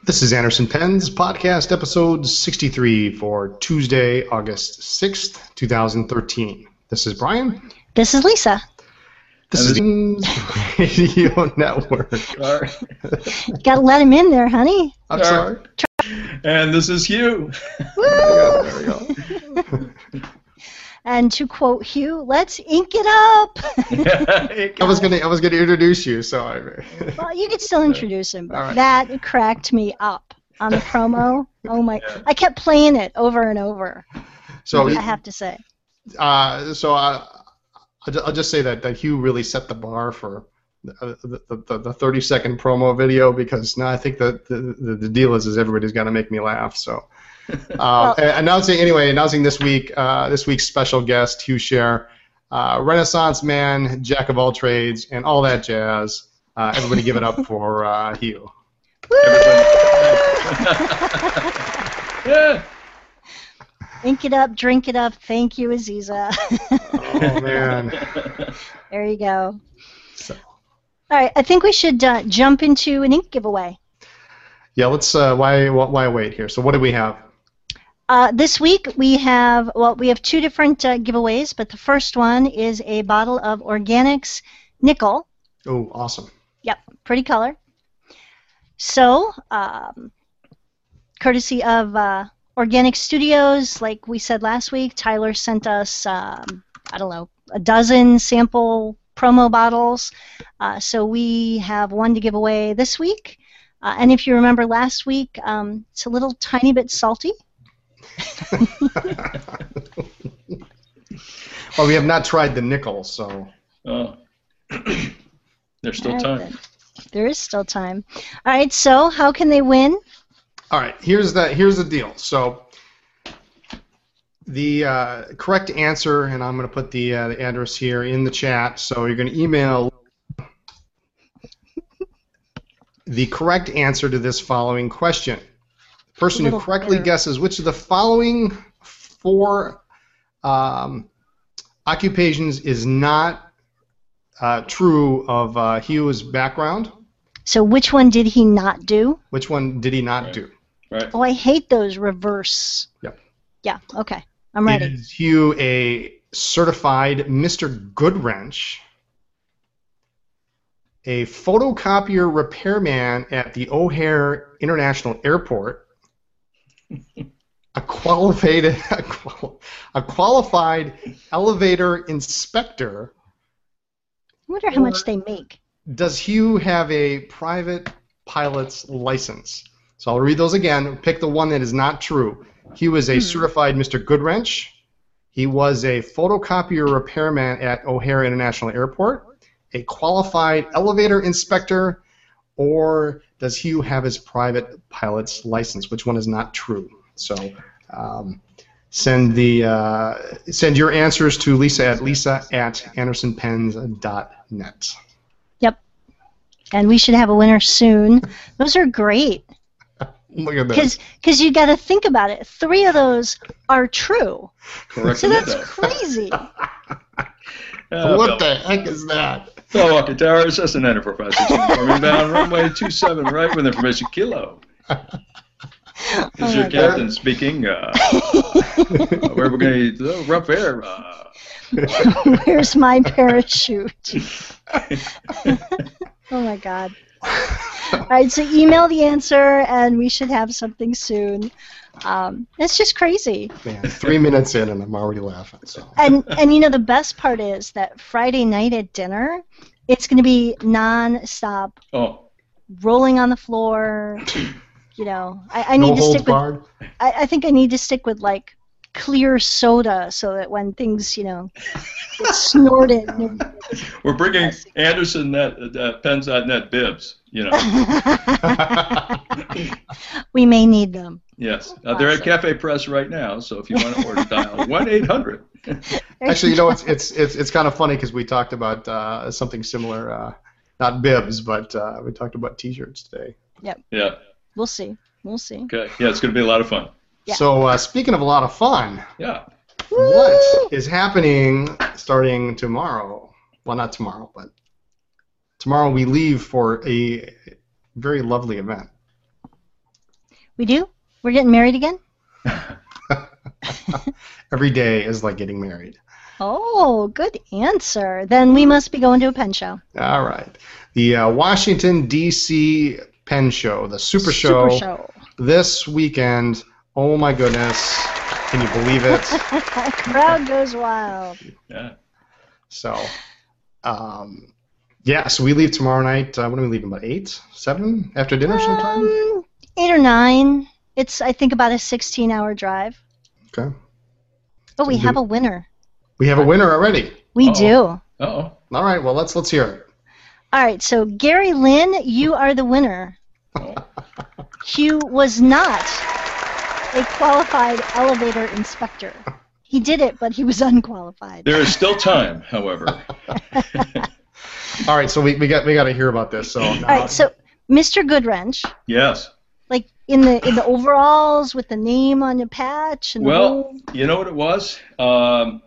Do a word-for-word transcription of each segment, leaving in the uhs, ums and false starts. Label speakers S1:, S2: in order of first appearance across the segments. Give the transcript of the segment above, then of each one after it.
S1: This is Anderson Penn's podcast episode sixty-three for Tuesday, August sixth, two thousand thirteen. This is Brian.
S2: This is Lisa.
S1: This is Radio Network.
S3: Sorry.
S2: Gotta let him in there, honey.
S1: I'm sorry.
S3: And this is Hugh.
S2: Woo!
S1: There we go. There we go.
S2: And to quote Hugh, let's ink it up.
S1: I was gonna, I was gonna introduce you, so I.
S2: Well, you could still introduce him, but
S1: All right.
S2: that cracked me up on the promo. Oh my!
S3: Yeah.
S2: I kept playing it over and over.
S1: So,
S2: I have to say.
S1: uh, so I, I'll ju- I'll just say that, that Hugh really set the bar for the the, the, the thirty second promo video, because now I think that the, the the deal is is everybody's got to make me laugh. So. Uh,
S2: Well-
S1: announcing anyway, announcing this week, uh, this week's special guest, Hugh Scher, uh, Renaissance man, jack of all trades, and all that jazz. Uh, everybody, give it up for uh, Hugh.
S3: Yeah.
S2: Ink it up, drink it up. Thank you, Aziza.
S1: Oh man.
S2: There you go.
S1: So,
S2: All right, I think we should uh, jump into an ink giveaway.
S1: yeah, let's. Uh, why why wait here? So what do we have?
S2: Uh, this week we have, well, we have two different uh, giveaways, but the first one is a bottle of Organics Nickel.
S1: Oh, awesome.
S2: Yep, pretty color. So, um, courtesy of uh, Organic Studios, like we said last week, Tyler sent us, um, I don't know, a dozen sample promo bottles. Uh, so we have one to give away this week. Uh, and if you remember last week, um, it's a little tiny bit salty.
S1: Well, we have not tried the nickel, so.
S3: Oh. There's still
S2: All right,
S3: time.
S2: then. There is still time. All right, so how can they win?
S1: All right, here's the here's the deal. So the uh, correct answer, and I'm going to put the, uh, the address here in the chat. So you're going to email the correct answer to this following question. The person who
S2: Little
S1: correctly
S2: better.
S1: guesses which of the following four um, occupations is not uh, true of uh, Hugh's background.
S2: So which one did he not do?
S1: Which one did he not
S3: Right.
S1: do?
S3: Right.
S2: Oh, I hate those reverse.
S1: Yep.
S2: Yeah, okay. I'm ready.
S1: Is Hugh a certified Mister Goodwrench, a photocopier repairman at the O'Hare International Airport, a qualified a, qual- a qualified elevator inspector?
S2: I wonder how much they make.
S1: Does Hugh have a private pilot's license? So I'll read those again. Pick the one that is not true. Hugh is a certified Mister Goodwrench. He was a photocopier repairman at O'Hare International Airport, a qualified elevator inspector, or does Hugh have his private pilot's license? Which one is not true? So um, send the uh, send your answers to Lisa at lisa at andersonpens dot net.
S2: Yep. And we should have a winner soon. Those are great.
S1: Look at this.
S2: Because you got to think about it. Three of those are true.
S3: Correct.
S2: So that's
S3: that.
S2: crazy.
S3: Uh,
S1: What the heck is that?
S3: Phil Walker Towers, S N N Professor. Coming down runway two seven right with information kilo. This
S2: Oh
S3: is your
S2: my God.
S3: captain speaking. Uh, where we're going to oh, rough air. Uh,
S2: Where's my parachute? Oh my God. All right, so email the answer, and we should have something soon. Um, it's just crazy.
S1: Man, three minutes in and I'm already laughing. So.
S2: And and you know the best part is that Friday night at dinner, it's going to be non-stop
S3: oh.
S2: rolling on the floor. You know, I, I need
S1: No
S2: to
S1: holds
S2: stick with.
S1: barred.
S2: I, I think I need to stick with like clear soda, so that when things, you know, get snorted.
S3: We're bringing Anderson net, uh, pens dot net bibs, you know.
S2: We may need them.
S3: Yes. Uh, they're at Cafe Press right now, so if you want to order, dial one eight hundred.
S1: Actually, you know, it's it's it's it's kind of funny because we talked about uh, something similar, uh, not bibs, but uh, we talked about T-shirts today.
S3: Yeah.
S2: We'll see. We'll see.
S3: Okay. Yeah, it's going to be a lot of fun.
S2: Yeah.
S1: So uh, speaking of a lot of fun,
S3: Yeah.
S1: what is happening starting tomorrow? Well, not tomorrow, but tomorrow we leave for a very lovely event.
S2: We do? We're getting married again?
S1: Every day is like getting married.
S2: Oh, good answer. Then we must be going to a pen show.
S1: All right. The uh, Washington, D C Pen Show, the Super Show,
S2: Super Show.
S1: this weekend. Oh, my goodness. Can you believe it?
S2: Crowd goes wild.
S3: Yeah.
S1: So, um, yeah, so we leave tomorrow night. Uh, when are we leaving? About eight? seven? After dinner sometime?
S2: Um, eight or nine. It's, I think, about a sixteen-hour drive.
S1: Okay.
S2: But we have a winner.
S1: We have a winner already.
S2: We
S3: Uh-oh.
S2: do.
S3: Uh-oh.
S1: All right, well, let's let's hear it.
S2: All right, so Gary Lynn, you are the winner.
S3: Oh.
S2: Hugh was not a qualified elevator inspector. He did it, but he was unqualified.
S3: There is still time, however.
S1: All right, so we, we got we got to hear about this. So,
S2: All right, so Mister Goodwrench,
S3: Yes.
S2: like in the in the overalls with the name on the patch and the
S3: Well,
S2: whole...
S3: you know what it was? Um,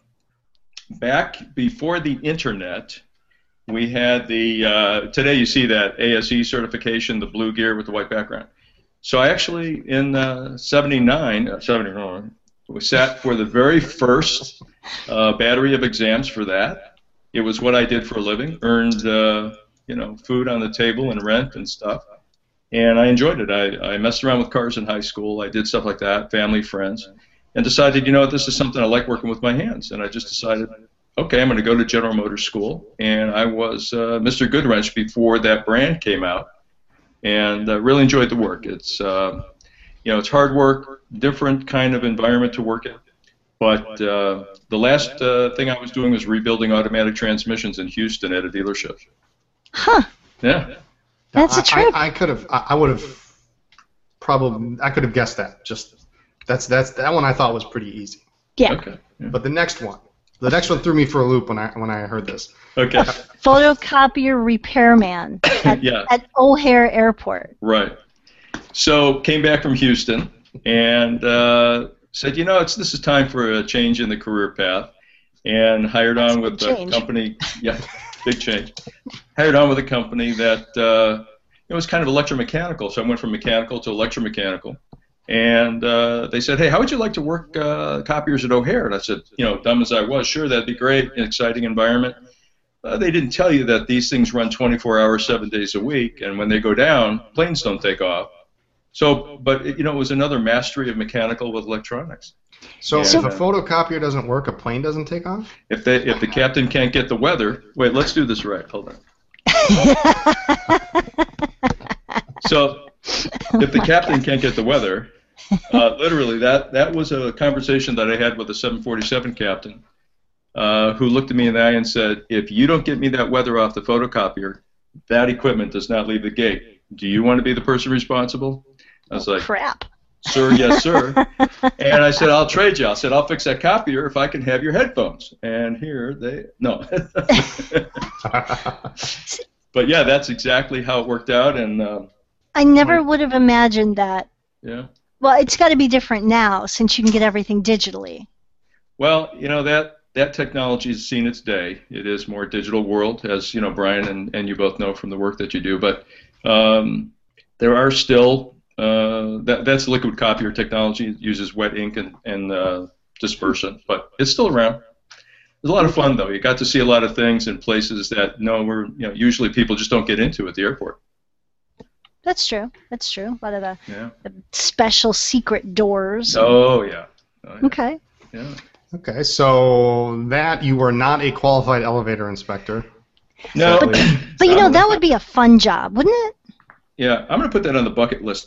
S3: back before the internet, we had the, uh, today you see that A S E certification, the blue gear with the white background. So I actually, in uh, seventy-nine, uh, seventy-nine, we sat for the very first uh, battery of exams for that. It was what I did for a living, earned, uh, you know, food on the table and rent and stuff. And I enjoyed it. I, I messed around with cars in high school. I did stuff like that, family, friends, and decided, you know, this is something I like working with my hands. And I just decided, okay, I'm going to go to General Motors School. And I was uh, Mister Goodwrench before that brand came out, and uh, really enjoyed the work. It's, uh, you know, it's hard work, different kind of environment to work in. But uh, the last uh, thing I was doing was rebuilding automatic transmissions in Houston at a dealership.
S2: Huh.
S3: Yeah.
S2: That's
S1: I,
S2: a trip.
S1: I, I could have, I, I would have, probably, I could have guessed that. Just that's that's that one I thought was pretty easy.
S2: Yeah.
S3: Okay. Yeah.
S1: But the next one, the next one threw me for a loop when I when I heard this.
S3: Okay.
S2: Photocopier repairman at,
S3: Yeah.
S2: at O'Hare Airport.
S3: Right. So came back from Houston and uh, said, you know, it's this is time for a change in the career path, and hired
S2: That's
S3: on
S2: a
S3: with
S2: big
S3: a
S2: change.
S3: company. Yeah, big change. Hired on with a company that uh, it was kind of electromechanical. So I went from mechanical to electromechanical, and uh, they said, hey, how would you like to work uh, copiers at O'Hare? And I said, you know, dumb as I was, sure, that'd be great, an exciting environment. Uh, they didn't tell you that these things run twenty-four hours, seven days a week, and when they go down, planes don't take off. So, but it, you know, it was another mastery of mechanical with electronics.
S1: So
S3: And,
S1: if a
S3: uh,
S1: photocopier doesn't work, a plane doesn't take off?
S3: If they, if the captain can't get the weather, wait, let's do this right. Hold on. So, if the captain can't get the weather, uh, literally, that that was a conversation that I had with a seven forty-seven captain, uh, who looked at me in the eye and said, "If you don't get me that weather off the photocopier, that equipment does not leave the gate. Do you want to be the person responsible?" I was like,
S2: Crap.
S3: "Sir, yes, sir." And I said, "I'll trade you." I said, "I'll fix that copier if I can have your headphones." And here they no. But yeah, that's exactly how it worked out, and um,
S2: I never would have imagined that.
S3: yeah.
S2: Well, it's got to be different now since you can get everything digitally.
S3: Well, you know that that technology has seen its day. It is more digital world, as you know, Brian, and, and you both know from the work that you do. But um, there are still uh, that that's liquid copier technology. It uses wet ink and and uh, dispersion, but it's still around. It was a lot of fun, though. You got to see a lot of things in places that no, we're you know usually people just don't get into at the airport.
S2: That's true. That's true. A lot of the,
S3: Yeah.
S2: the special secret doors.
S3: Oh yeah. Oh, yeah.
S2: Okay.
S3: Yeah.
S1: Okay, so that you were not a qualified elevator inspector.
S3: No.
S2: But, but you know, that would be a fun job, wouldn't it?
S3: Yeah, I'm gonna put that on the bucket list.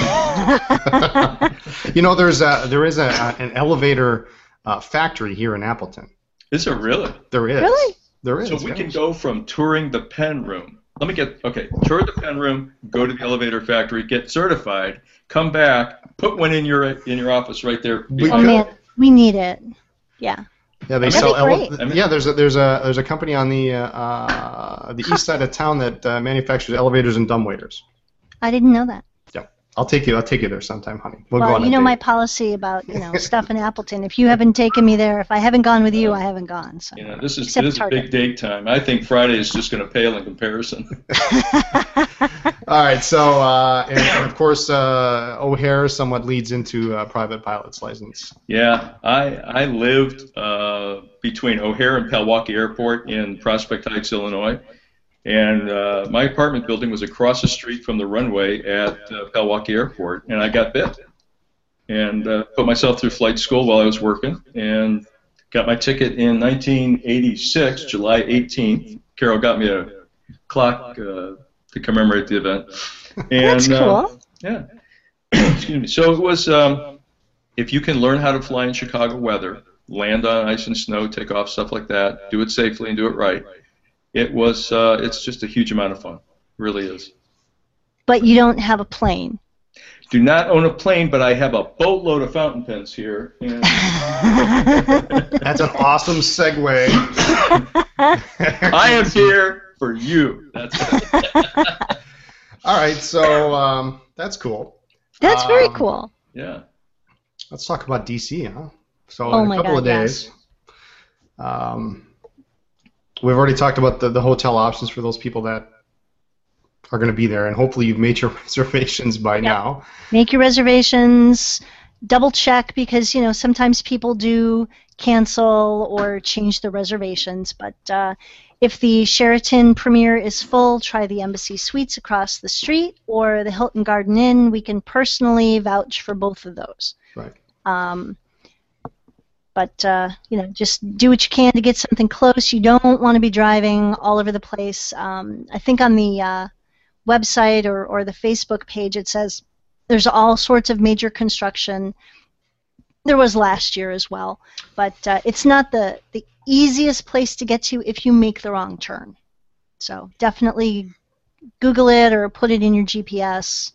S1: You know, there's a there is a, an elevator uh, factory here in Appleton.
S3: Is it really?
S1: There is.
S2: Really?
S1: There is.
S3: So we
S1: yeah.
S3: can go from touring the pen room. Let me get, okay, tour the pen room, go to the elevator factory, get certified, come back, put one in your in your office right there.
S1: We
S2: Oh
S1: could.
S2: man, we need it. Yeah.
S1: Yeah, they
S3: That'd
S1: sell.
S2: be
S1: ele-
S2: great.
S3: I mean-
S1: yeah, there's a there's a there's a company on the uh, uh, the east side of town that uh, manufactures elevators and dumbwaiters.
S2: I didn't know that.
S1: Yeah. I'll take you. I'll take you there sometime, honey. We'll go
S2: Well,
S1: on a
S2: you know
S1: date.
S2: my policy about you know stuff in Appleton. If you haven't taken me there, if I haven't gone with you, I haven't gone. So.
S3: You know, this is
S2: Except
S3: this is
S2: Target.
S3: big date time. I think Friday is just going to pale in comparison.
S1: All right, so uh, and, and of course uh, O'Hare somewhat leads into uh, private pilot's license.
S3: Yeah, I I lived uh, between O'Hare and Pewaukee Airport in Prospect Heights, Illinois, and uh, my apartment building was across the street from the runway at uh, Pewaukee Airport, and I got bit, and uh, put myself through flight school while I was working, and got my ticket in nineteen eighty-six, July eighteenth. Carol got me a clock uh, to commemorate the event. And,
S2: That's cool.
S3: Uh, yeah. Excuse me. So it was, um, if you can learn how to fly in Chicago weather, land on ice and snow, take off, stuff like that, do it safely and do it right, it was, uh, it's just a huge amount of fun. It really is.
S2: But you don't have a plane.
S3: Do not own a plane, but I have a boatload of fountain pens here. And
S1: That's an awesome segue.
S3: I am here for you. That's it.
S1: All right, so um, that's cool.
S2: That's very
S1: Um,
S2: cool.
S3: Yeah.
S1: Let's talk about D C, huh? So
S2: Oh
S1: in a
S2: my
S1: couple
S2: God,
S1: of days, um, we've already talked about the, the hotel options for those people that are going to be there, and hopefully you've made your reservations by now.
S2: Make your reservations. Double check because you know sometimes people do cancel or change the reservations. But uh, if the Sheraton Premier is full, try the Embassy Suites across the street or the Hilton Garden Inn. We can personally vouch for both of those.
S1: Right.
S2: Um, but uh, you know, just do what you can to get something close. You don't want to be driving all over the place. Um, I think on the uh, website or, or the Facebook page it says there's all sorts of major construction. There was last year as well, but uh, it's not the, the easiest place to get to if you make the wrong turn. So definitely Google it or put it in your G P S.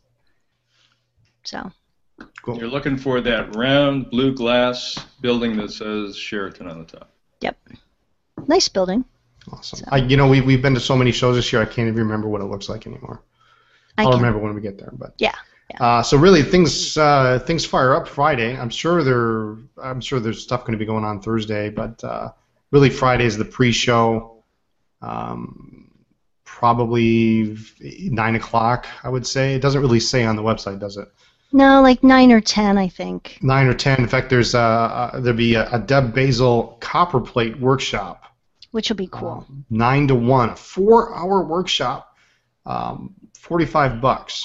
S2: So.
S1: Cool.
S3: You're looking for that round blue glass building that says Sheraton on the top.
S2: Yep. Nice building.
S1: Awesome.
S2: So.
S1: I, you know, we, we've been to so many shows this year, I can't even remember what it looks like anymore.
S2: I
S1: I'll
S2: can.
S1: remember when we get there. But
S2: Yeah.
S1: Uh, so really, things uh, things fire up Friday. I'm sure there I'm sure there's stuff going to be going on Thursday, but uh, really Friday is the pre-show. Um, probably nine o'clock, I would say. It doesn't really say on the website, does it?
S2: No, like nine or ten, I think.
S1: Nine or ten. In fact, there's uh, uh, there'll be a, a Deb Basil copperplate workshop.
S2: Which will be cool.
S1: Um, nine to one, a four-hour workshop, um, forty-five bucks.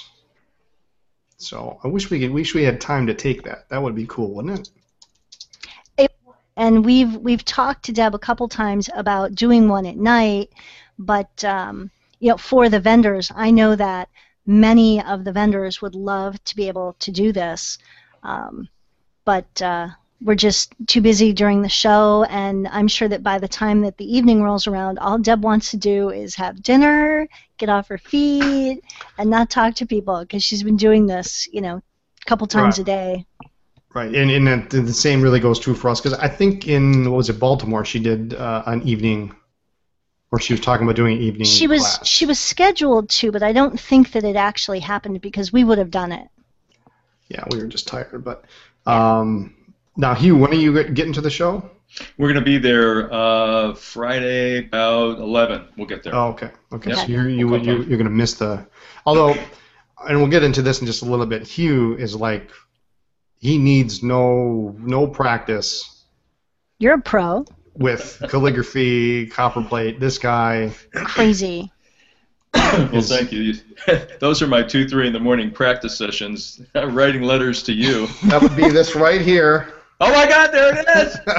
S1: So I wish we could, wish we had time to take that. That would be cool, wouldn't it?
S2: And we've we've talked to Deb a couple times about doing one at night, but um, you know, for the vendors, I know that many of the vendors would love to be able to do this, um, but uh, we're just too busy during the show, and I'm sure that by the time that the evening rolls around, all Deb wants to do is have dinner, get off her feet, and not talk to people because she's been doing this, you know, a couple times
S1: Right.
S2: a day.
S1: Right, and, and the same really goes true for us because I think in, what was it, Baltimore, she did uh, an evening, or she was talking about doing an evening
S2: She was
S1: class.
S2: she was scheduled to, but I don't think that it actually happened because we would have done it.
S1: Yeah, we were just tired, but um, now Hugh, when are you getting to the show?
S3: We're going to be there uh, Friday about eleven. We'll get there.
S1: Oh, okay, okay.
S3: Yep.
S1: So you're you,
S3: We'll
S1: you
S3: come
S1: you're gonna miss the, although, and we'll get into this in just a little bit. Hugh is like, he needs no no practice
S2: You're a pro.
S1: with calligraphy, copperplate. This guy.
S2: Crazy.
S3: Well, thank you. Those are my two, three in the morning practice sessions, writing letters to you.
S1: That would be this right here.
S3: Oh my God, there it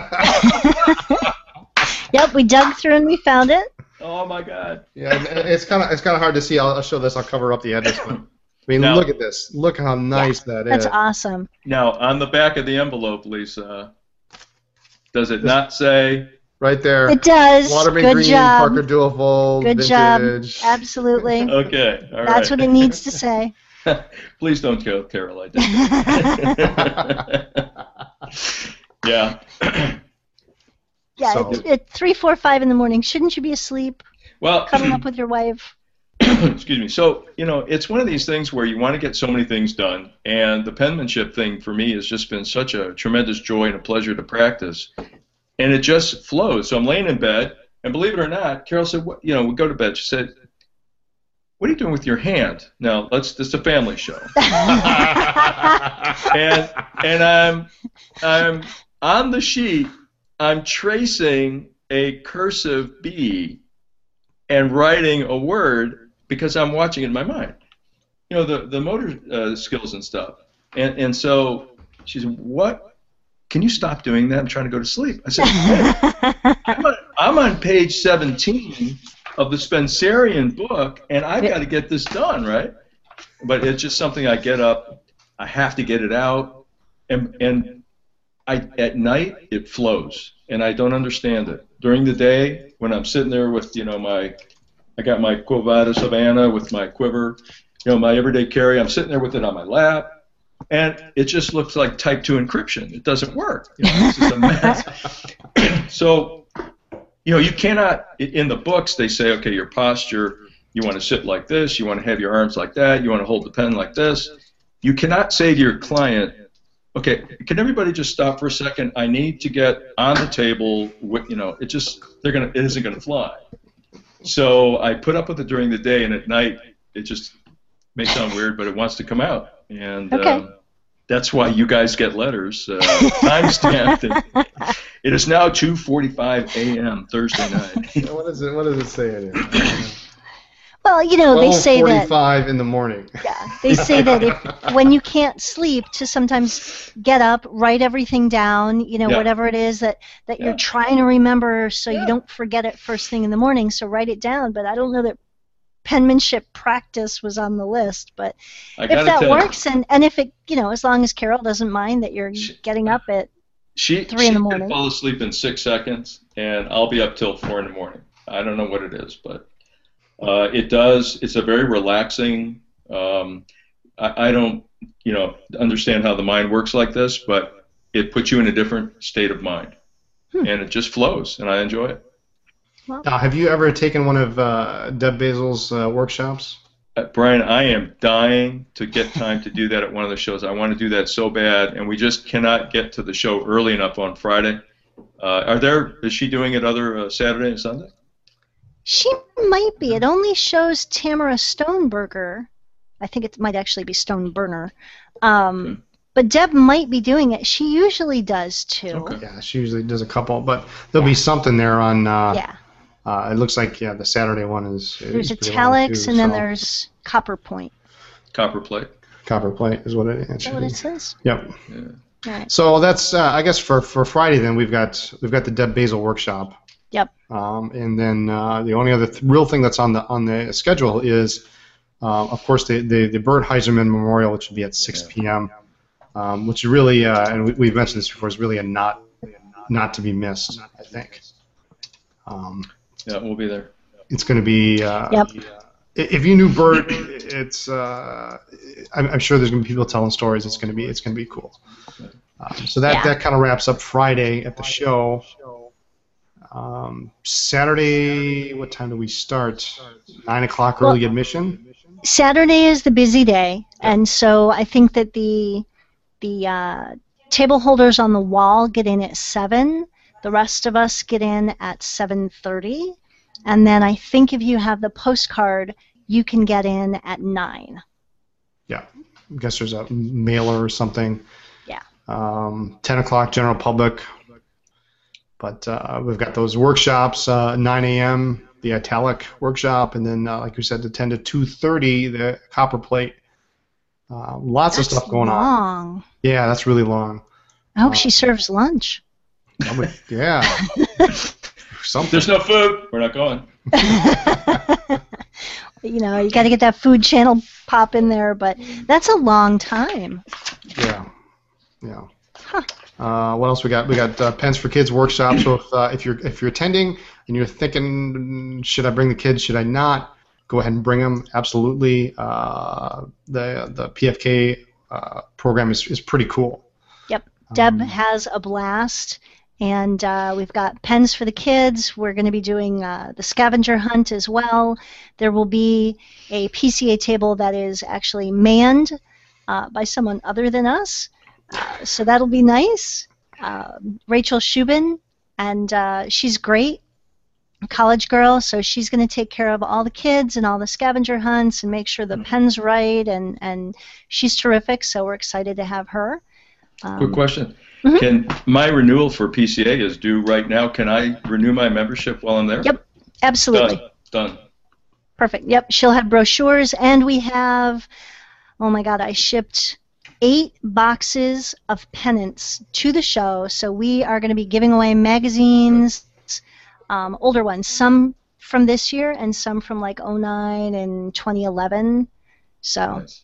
S3: is!
S2: Yep, we dug through and we found it.
S3: Oh my God.
S1: Yeah, and it's kind of it's kind of hard to see. I'll, I'll show this. I'll cover up the edges. But, I mean,
S3: Now-
S1: look at this. Look how nice that is.
S2: That's awesome.
S3: Now, on the back of the envelope, Lisa, does it not say?
S1: Right there.
S2: It does.
S1: Waterman
S2: Good
S1: Green,
S2: job.
S1: Parker Duofold,
S2: Good
S1: vintage.
S2: job. Absolutely.
S3: Okay, all right.
S2: That's what it needs to say.
S3: Please don't kill Carol. I did. Yeah.
S2: Yeah,
S1: So-
S2: it's, it's three, four, five in the morning. Shouldn't you be asleep,
S3: Well,
S2: cuddling up with your wife?
S3: excuse me. So, you know, it's one of these things where you want to get so many things done, and the penmanship thing for me has just been such a tremendous joy and a pleasure to practice, and it just flows. So I'm laying in bed, and believe it or not, Carol said, what, you know, we go to bed. She said, "What are you doing with your hand?" Now, let's. This is a family show, and and I'm I'm on the sheet. I'm tracing a cursive B and writing a word because I'm watching it in my mind. You know, the, the motor uh, skills and stuff. And and so she said, "What? Can you stop doing that? I'm trying to go to sleep." I said, "Hey, I'm, on, I'm on page seventeen of the Spencerian book, and I've got to get this done, right?" But it's just something I get up, I have to get it out, and and I at night it flows, and I don't understand it. During the day, when I'm sitting there with, you know, my, I got my Quo Vadis Havana with my quiver, you know, my everyday carry, I'm sitting there with it on my lap, and it just looks like type two encryption. It doesn't work. You know, it's just a mess. So, you know, you cannot, in the books, they say, okay, your posture, you want to sit like this, you want to have your arms like that, you want to hold the pen like this. You cannot say to your client, okay, can everybody just stop for a second? I need to get on the table. With, you know, it just they're gonna it isn't gonna fly. So I put up with it during the day, and at night it just may sound weird, but it wants to come out, and
S2: Okay.
S3: um, that's why you guys get letters uh, time-stamped. It is now two forty-five a m Thursday night.
S1: What is it? What does it say in here?
S2: Well, you know, they say that.
S1: forty-five in the morning.
S2: Yeah, they say that if when you can't sleep, to sometimes get up, write everything down, you know,
S3: Yeah.
S2: whatever it is that, that
S3: Yeah.
S2: you're trying to remember so
S3: Yeah.
S2: you don't forget it first thing in the morning, so write it down. But I don't know that penmanship practice was on the list. But
S3: I
S2: if
S3: gotta
S2: that
S3: tell
S2: works, and, and if it, you know, as long as Carol doesn't mind that you're
S3: She-
S2: getting up at,
S3: She,
S2: Three
S3: she
S2: in the
S3: can
S2: morning.
S3: fall asleep in six seconds, and I'll be up till four in the morning. I don't know what it is, but uh, it does. It's a very relaxing. Um, I, I don't, you know, understand how the mind works like this, but it puts you in a different state of mind,
S2: Hmm.
S3: and it just flows, and I enjoy it.
S1: Uh, have you ever taken one of uh, Deb Basil's uh, workshops?
S3: Uh, Brian, I am dying to get time to do that at one of the shows. I want to do that so bad, and we just cannot get to the show early enough on Friday. Uh, are there? Is she doing it other uh, Saturday and Sunday?
S2: she might be. It only shows Tamara Stoneberger. I think it might actually be Stoneburner. Um,
S3: Okay.
S2: But Deb might be doing it. She usually does too.
S3: Okay.
S1: Yeah, she usually does a couple, but there'll be something there on. Uh,
S2: Yeah.
S1: Uh, it looks like yeah, the Saturday one is.
S2: There's
S1: is pretty long,
S2: italics,
S1: too,
S2: and then
S1: so
S2: there's copper point.
S3: Copper plate.
S1: copper plate is what it is.
S2: Is that what it says?
S1: Yep.
S3: Yeah.
S2: All right.
S1: So that's uh, I guess for, for Friday then we've got we've got the Deb Basil workshop.
S2: Yep.
S1: Um, and then uh, the only other th- real thing that's on the on the schedule is, uh, of course, the, the the Bert Heiserman Memorial, which will be at six p.m. Um, which is really, uh, and we, we've mentioned this before, is really a not not to be missed. I think. Um,
S3: Yeah, we'll be there.
S1: it's going to be. Uh,
S2: Yep.
S1: If you knew Bert, it's. Uh, I'm, I'm sure there's going to be people telling stories. It's going to be. It's going to be cool. Um, so that
S2: Yeah.
S1: that kind of wraps up Friday at the show. Um, Saturday, what time do we start? Nine o'clock early
S2: Well-
S1: admission.
S2: Saturday is the busy day, and so I think that the the uh, table holders on the wall get in at seven. The rest of us get in at seven thirty, and then I think if you have the postcard, you can get in at nine.
S1: I guess there's a mailer or something.
S2: Yeah.
S1: Um, Ten o'clock general public. But uh, we've got those workshops, uh, nine a.m. the Italic workshop, and then uh, like you said, the ten to two thirty the copper plate. Uh, lots
S2: That's
S1: of stuff going on.
S2: long.
S1: Yeah, that's really long.
S2: I hope
S1: Uh,
S2: she serves lunch.
S1: I would- yeah. Something.
S3: There's no food. We're not going.
S2: You know, you got to get that Food Channel pop in there, but that's a long time.
S1: Yeah. Yeah.
S2: Huh.
S1: Uh, what else we got? We got uh, Pens for Kids workshop. So if uh, if you're if you're attending and you're thinking, should I bring the kids? Should I not? Go ahead and bring them. Absolutely. Uh, the the P F K uh, program is is pretty cool.
S2: Yep. Deb
S1: Um,
S2: has a blast, And uh, we've got pens for the kids. We're going to be doing uh, the scavenger hunt as well. There will be a P C A table that is actually manned uh, by someone other than us. Uh, so that'll be nice. Uh, Rachel Shubin, and uh, she's great, a college girl, so she's going to take care of all the kids and all the scavenger hunts and make sure the pen's right, and, and she's terrific, so we're excited to have her. Um,
S3: Quick question.
S2: Mhm.
S3: Can my renewal for P C A is due right now? Can I renew my membership while I'm there?
S2: Yep, absolutely.
S3: Done. Done.
S2: Perfect. Yep, she'll have brochures, and we have, oh my God, I shipped eight boxes of pennants to the show, so we are going to be giving away magazines, um, older ones, some from this year and some from like oh nine and twenty eleven. So.
S3: Nice.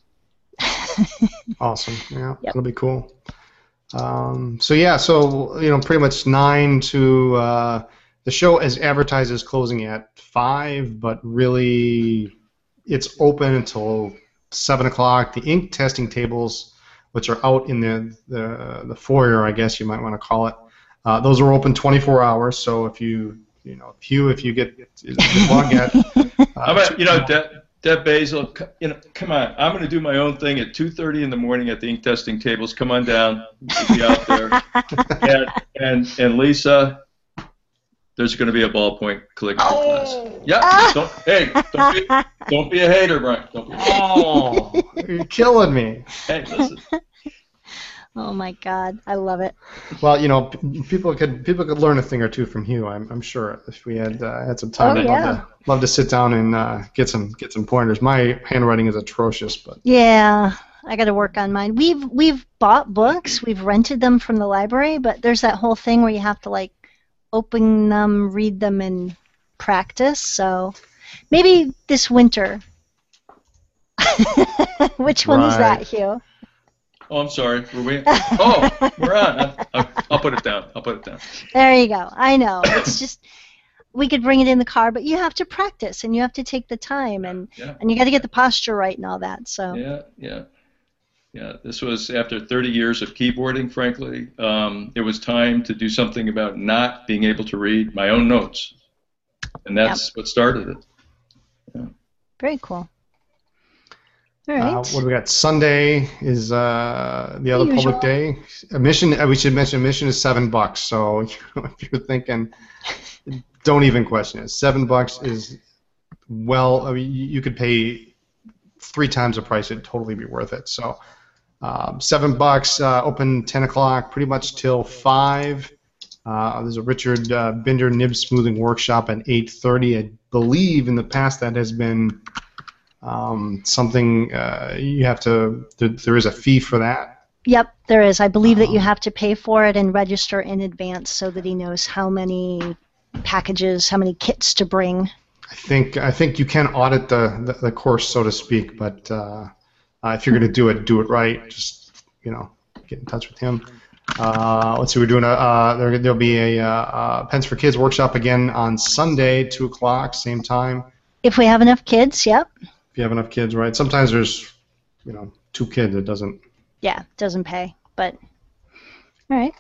S1: Awesome. Yeah,
S2: Yep.
S1: that'll be cool. Um, so yeah, so you know, pretty much nine to uh, the show as advertised is closing at five, but really it's open until seven o'clock. The ink testing tables, which are out in the the, the foyer, I guess you might want to call it, uh, those are open twenty-four hours. So if you you know if you if you get log at uh,
S3: How about, you know, Deb, Deb Basil, c- you know, come on. I'm going to do my own thing at two thirty in the morning at the ink testing tables. Come on down. We'll be out there. and, and, and Lisa, there's going to be a ballpoint calligraphy class. Yeah. Don't, hey, don't be, don't be a hater, Brian. Don't be,
S1: oh, you're killing me.
S3: hey, listen.
S2: Oh my God, I love it.
S1: Well, you know, p- people could people could learn a thing or two from Hugh. I'm, I'm sure if we had uh, had some time,
S2: Oh,
S1: I'd
S2: yeah.
S1: love to love to sit down and uh, get some get some pointers. My handwriting is atrocious, but
S2: Yeah, I got to work on mine. We've we've bought books, we've rented them from the library, but there's that whole thing where you have to like open them, read them, and practice. So maybe this winter. Which one is that,
S1: Right.
S2: Hugh?
S3: Oh, I'm sorry. Were we? Oh, we're on. I'll, I'll, I'll put it down. I'll put it down.
S2: There you go. I know. It's just we could bring it in the car, but you have to practice and you have to take the time, and
S3: Yeah.
S2: and you got to get the posture right and all that. So
S3: Yeah, yeah, yeah. This was after thirty years of keyboarding. Frankly, um, it was time to do something about not being able to read my own notes, and that's what started it.
S2: very cool. All
S1: uh,
S2: right.
S1: what do we got? Sunday is uh, the other
S2: Usual.
S1: public day. Admission. Uh, we should mention admission is seven bucks. So if you're thinking, don't even question it. Seven bucks is well. I mean, you you could pay three times the price. It'd totally be worth it. So um, seven bucks. Uh, open ten o'clock, pretty much till five. Uh, there's a Richard uh, Binder nib smoothing workshop at eight thirty. I believe in the past that has been um, something uh, you have to. There, there is a fee for that.
S2: Yep, there is. I believe that you
S1: Um,
S2: have to pay for it and register in advance so that he knows how many packages, how many kits to bring.
S1: I think I think you can audit the, the, the course, so to speak, but uh, uh, if you're going to do it, do it right. Just you know, get in touch with him. Uh, let's see, we're doing a uh, there, there'll be a uh, uh, Pens for Kids workshop again on Sunday, two o'clock, same time.
S2: If we have enough kids, yep.
S1: If you have enough kids, right? Sometimes there's, you know, two kids. It doesn't.
S2: Yeah, doesn't pay, but all right.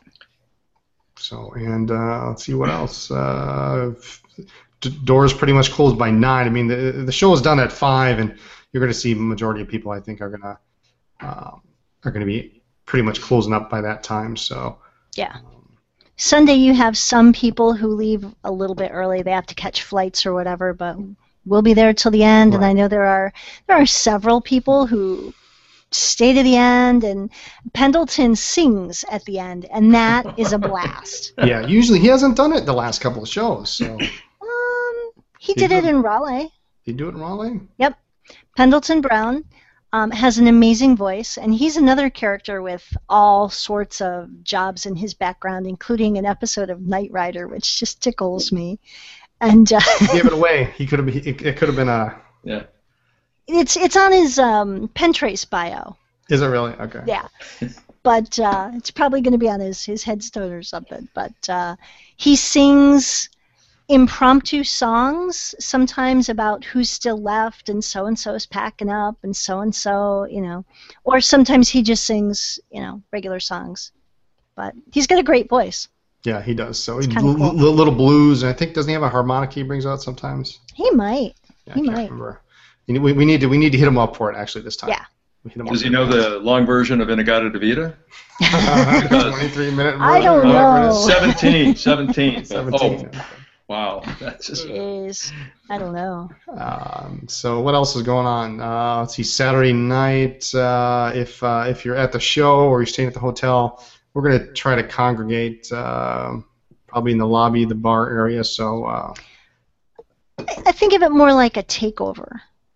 S1: So and uh, let's see what else. Uh, d- doors pretty much closed by nine. I mean, the the show is done at five, and you're going to see majority of people. I think are going to uh, are going to be pretty much closing up by that time. So
S2: Yeah. Sunday you have some people who leave a little bit early. They have to catch flights or whatever, but we'll be there till the end. And
S1: Right.
S2: I know there are there are several people who stay to the end, and Pendleton sings at the end, and that is a blast.
S1: yeah, usually he hasn't done it the last couple of shows. So
S2: Um, he
S1: He
S2: did it
S1: did.
S2: in Raleigh.
S1: you do it in Raleigh.
S2: Yep. Pendleton Brown um, has an amazing voice, and he's another character with all sorts of jobs in his background, including an episode of Knight Rider, which just tickles me. And uh,
S1: He gave it away. He could have. It, it could have been a.
S3: Yeah.
S2: it's it's on his um, Pentrace bio.
S1: Is it really? Okay.
S2: Yeah. But uh, it's probably going to be on his, his headstone or something. But uh, he sings impromptu songs sometimes about who's still left, and so and so is packing up, and so and so, you know, or sometimes he just sings, you know, regular songs. But he's got a great voice.
S1: Yeah, he does. So
S2: It's
S1: he
S2: kinda
S1: l-
S2: cool.
S1: l- little blues, and I think doesn't he have a harmonica he brings out sometimes?
S2: He might.
S1: Yeah,
S2: He
S1: I can't
S2: might.
S1: remember. We, we we need to we need to hit him up for it actually this time.
S2: Yeah.
S1: We hit him
S3: Does
S1: up
S3: he know the long version of Inagata Devita?
S1: twenty-three minute.
S2: I don't
S1: version, whatever it
S2: know.
S1: is.
S3: seventeen, seventeen.
S1: seventeen.
S3: Oh, wow. That's just,
S2: Jeez. I don't know.
S1: Um, so what else is going on? Uh, let's see. Saturday night. Uh, if uh, if you're at the show or you're staying at the hotel, we're gonna try to congregate. Uh, probably in the lobby, the bar area. So. Uh,
S2: I I think of it more like a takeover.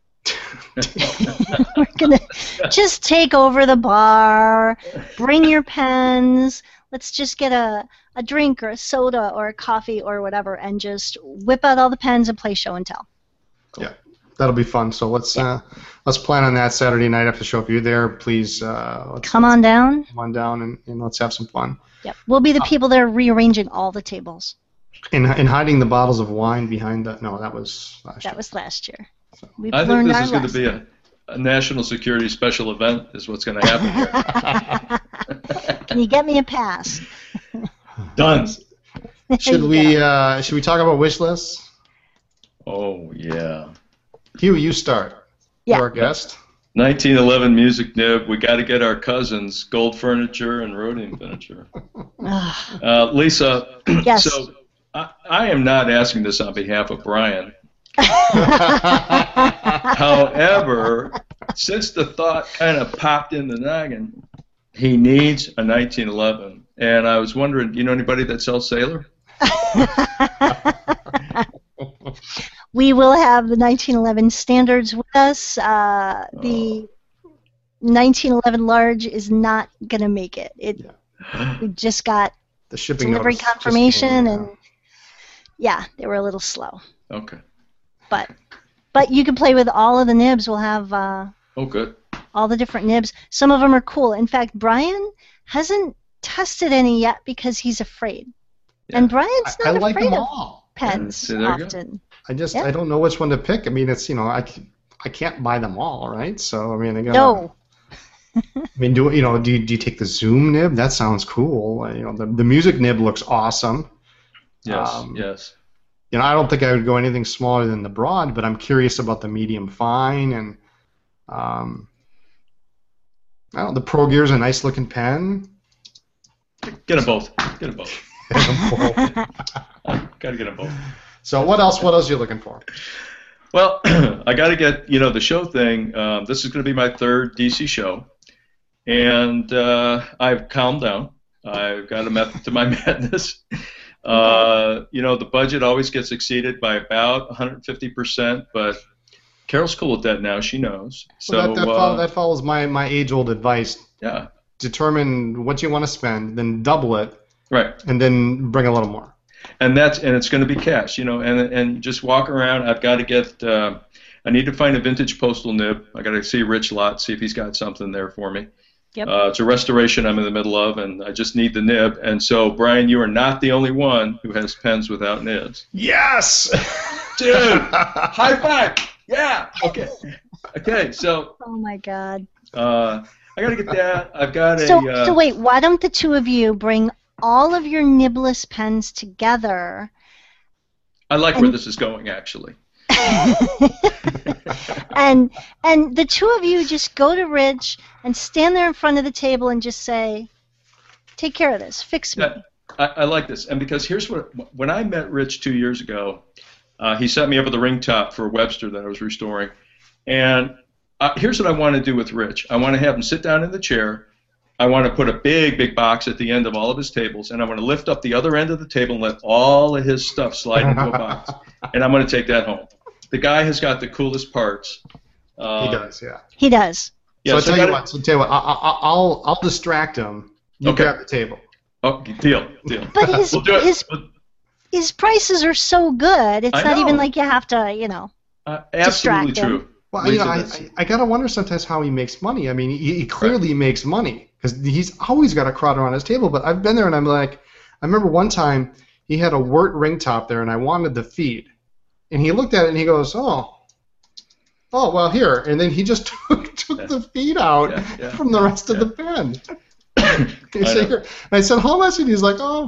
S2: We're gonna just take over the bar. Bring your pens. Let's just get a, a drink or a soda or a coffee or whatever, and just whip out all the pens and play show and tell.
S1: Yeah, that'll be fun. So let's uh, let's plan on that Saturday night after the show. If you're there, please uh, let's,
S2: Come on down.
S1: come on down and, and let's have some fun.
S2: Yep, we'll be the people that are rearranging all the tables.
S1: And, and hiding the bottles of wine behind the no, that was last
S2: That
S1: year.
S2: was last year. We've
S3: I think
S2: learned
S3: this
S2: our
S3: is going to
S2: lesson.
S3: be a, a national security special event is what's going to happen here.
S2: Can you get me a pass?
S3: Done.
S1: Should we uh, should we talk about wish lists?
S3: Oh, yeah.
S1: Hugh, you start.
S2: Yeah.
S1: You're our guest.
S3: nineteen eleven music nib. We got to get our cousins gold furniture and rhodium furniture.
S2: Ugh.
S3: Uh, Lisa,
S2: Yes.
S3: so I, I am not asking this on behalf of Brian. However, since the thought kind of popped in the noggin, he needs a nineteen eleven. And I was wondering, do you know anybody that sells Sailor?
S2: We will have the nineteen eleven standards with us. Uh, the nineteen eleven large is not going to make it. It we just got
S1: The shipping
S2: delivery
S1: notice just
S2: confirmation,
S1: came,
S2: and yeah, they were a little slow.
S3: Okay.
S2: But but you can play with all of the nibs. We'll have uh,
S3: Oh, good.
S2: all the different nibs. Some of them are cool. In fact, Brian hasn't tested any yet because he's afraid.
S3: Yeah.
S2: And Brian's
S1: I, I
S2: not
S1: like
S2: afraid
S1: them
S2: of
S1: all.
S2: pens
S3: Yeah, see, there you go.
S2: often.
S1: I just
S2: Yeah.
S1: I don't know which one to pick. I mean, it's you know I, c- I can't buy them all, right? So I mean, I gotta,
S2: No.
S1: I mean, do you know? Do you, do you take the Zoom nib? That sounds cool. Uh, You know, the the music nib looks awesome.
S3: Yes,
S1: Um,
S3: yes.
S1: You know, I don't think I would go anything smaller than the broad, but I'm curious about the medium fine and um, I don't know, the Pro Gear is a nice looking pen.
S3: Get them both. Get them both. Got to get them both.
S1: So what else? What else are you looking for?
S3: Well, I got to get, you know, the show thing. Um, this is going to be my third D C show. And uh, I've calmed down. I've got a method to my madness. Uh, you know, the budget always gets exceeded by about one hundred fifty percent, but Carol's cool with that now. She knows. So,
S1: Well, that, that,
S3: uh,
S1: follow, that follows my, my age-old advice.
S3: yeah,
S1: Determine what you want to spend, then double it,
S3: right.
S1: and then bring a little more.
S3: And that's and it's going to be cash, you know, and and just walk around. I've got to get. Uh, I need to find a vintage postal nib. I got to see Rich Lot, see if he's got something there for me.
S2: Yep.
S3: Uh, it's a restoration I'm in the middle of, and I just need the nib. And so, Brian, you are not the only one who has pens without nibs.
S1: Yes,
S3: Dude, high five! Yeah. Okay. Okay. So
S2: Oh my God.
S3: uh, I got to get that. I've got a.
S2: So
S3: uh,
S2: so wait, why don't the two of you bring all of your nibless pens together?
S3: I like where this is going, actually.
S2: and and the two of you just go to Rich and stand there in front of the table and just say, "Take care of this. Fix me."
S3: Yeah, I, I like this, and because here's what when I met Rich two years ago, uh, he set me up with a ring top for Webster that I was restoring, and uh, here's what I want to do with Rich. I want to have him sit down in the chair. I want to put a big, big box at the end of all of his tables, and I want to lift up the other end of the table and let all of his stuff slide into a box, and I'm going to take that home. The guy has got the coolest parts. Uh,
S1: he does. Yeah.
S2: He does.
S3: Yeah,
S1: so I
S3: so
S1: tell
S3: I
S1: you
S3: gotta-
S1: what. So tell you what. I, I, I'll I'll distract him. You
S3: Okay.
S1: grab the table.
S3: Oh, deal, deal.
S2: But his
S3: We'll do it.
S2: his his prices are so good. It's
S3: I
S2: not even
S3: know.
S2: like you have to, you know.
S3: Uh, absolutely
S2: Distract him.
S3: true.
S1: Well, you know,
S3: Lisa,
S1: I,
S3: that's-
S1: I, I gotta wonder sometimes how he makes money. I mean, he, he clearly makes money because he's always got a crowd around his table. But I've been there and I'm like, I remember one time he had a Wirt ring top there and I wanted the feed, and he looked at it and he goes, oh, oh well here, and then he just took took
S3: Yeah.
S1: the feed out
S3: Yeah, yeah,
S1: from the rest of
S3: yeah.
S1: the pen.
S3: I
S1: So
S3: know.
S1: here- and I said, how much? And he's like, oh,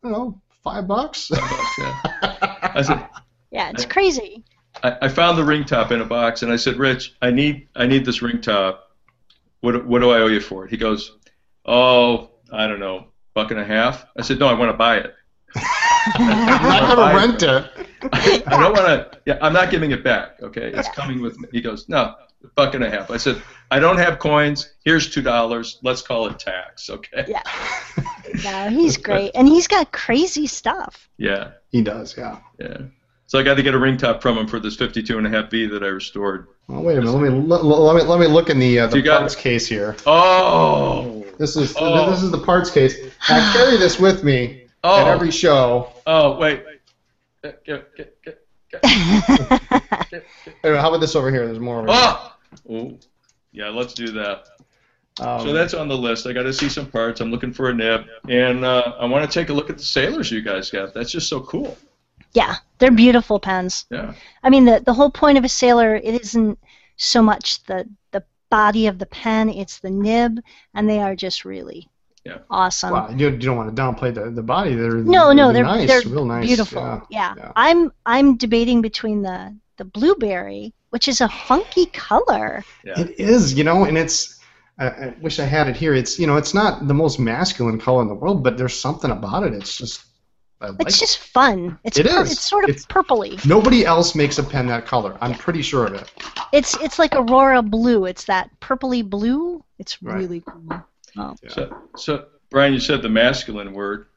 S1: don't know, five bucks.
S3: Five bucks, yeah. I said,
S2: Yeah, it's crazy.
S3: I, I found the ring top in a box, and I said, Rich, I need I need this ring top. What what do I owe you for it? He goes, oh, I don't know, buck and a half. I said, no, I want to buy it.
S1: I'm not going to rent it.
S3: I, I don't want to. Yeah, I'm not giving it back. Okay, it's coming with me. He goes, no, a buck and a half. I said, I don't have coins. Here's two dollars. Let's call it tax. Okay.
S2: Yeah. No, he's great, and he's got crazy stuff.
S3: Yeah.
S1: He does, yeah.
S3: Yeah. So I got to get a ring top from him for this fifty-two and a half V that I restored.
S1: Well, wait a minute. Let me let, let me let me look in the uh, the
S3: You got-
S1: parts case here.
S3: Oh.
S1: This is
S3: Oh.
S1: this is the parts case. I carry this with me
S3: Oh.
S1: at every show.
S3: Oh, wait. Get, get, get, get, get, get.
S1: Anyway, how about this over here? There's more over here.
S3: Oh. Ooh. Yeah, let's do that.
S1: Um,
S3: So that's on the list. I got to see some parts. I'm looking for a nib, and uh, I want to take a look at the sailors you guys got. That's just so cool.
S2: Yeah, they're beautiful pens.
S3: Yeah.
S2: I mean, the the whole point of a sailor, it isn't so much the the body of the pen, it's the nib, and they are just really
S3: Yeah.
S2: awesome.
S1: wow, you, you don't want to downplay the, the body. They're
S2: No, no, they're
S1: nice,
S2: they're
S1: real nice.
S2: beautiful.
S1: Yeah.
S2: Yeah.
S1: yeah.
S2: I'm I'm debating between the the blueberry, which is a funky color.
S3: Yeah.
S1: It is, you know, and it's. I, I wish I had it here. It's you know, it's not the most masculine color in the world, but there's something about it. It's just. I like
S2: It's
S1: it.
S2: just fun. It's
S1: It
S2: pur-
S1: is.
S2: It's sort of
S1: It's-
S2: purpley.
S1: Nobody else makes a pen that color. I'm pretty sure of it.
S2: It's it's like Aurora blue. It's that purpley blue. It's
S1: Right.
S2: really cool. Oh.
S1: Yeah.
S3: So, so Brian, you said the masculine word.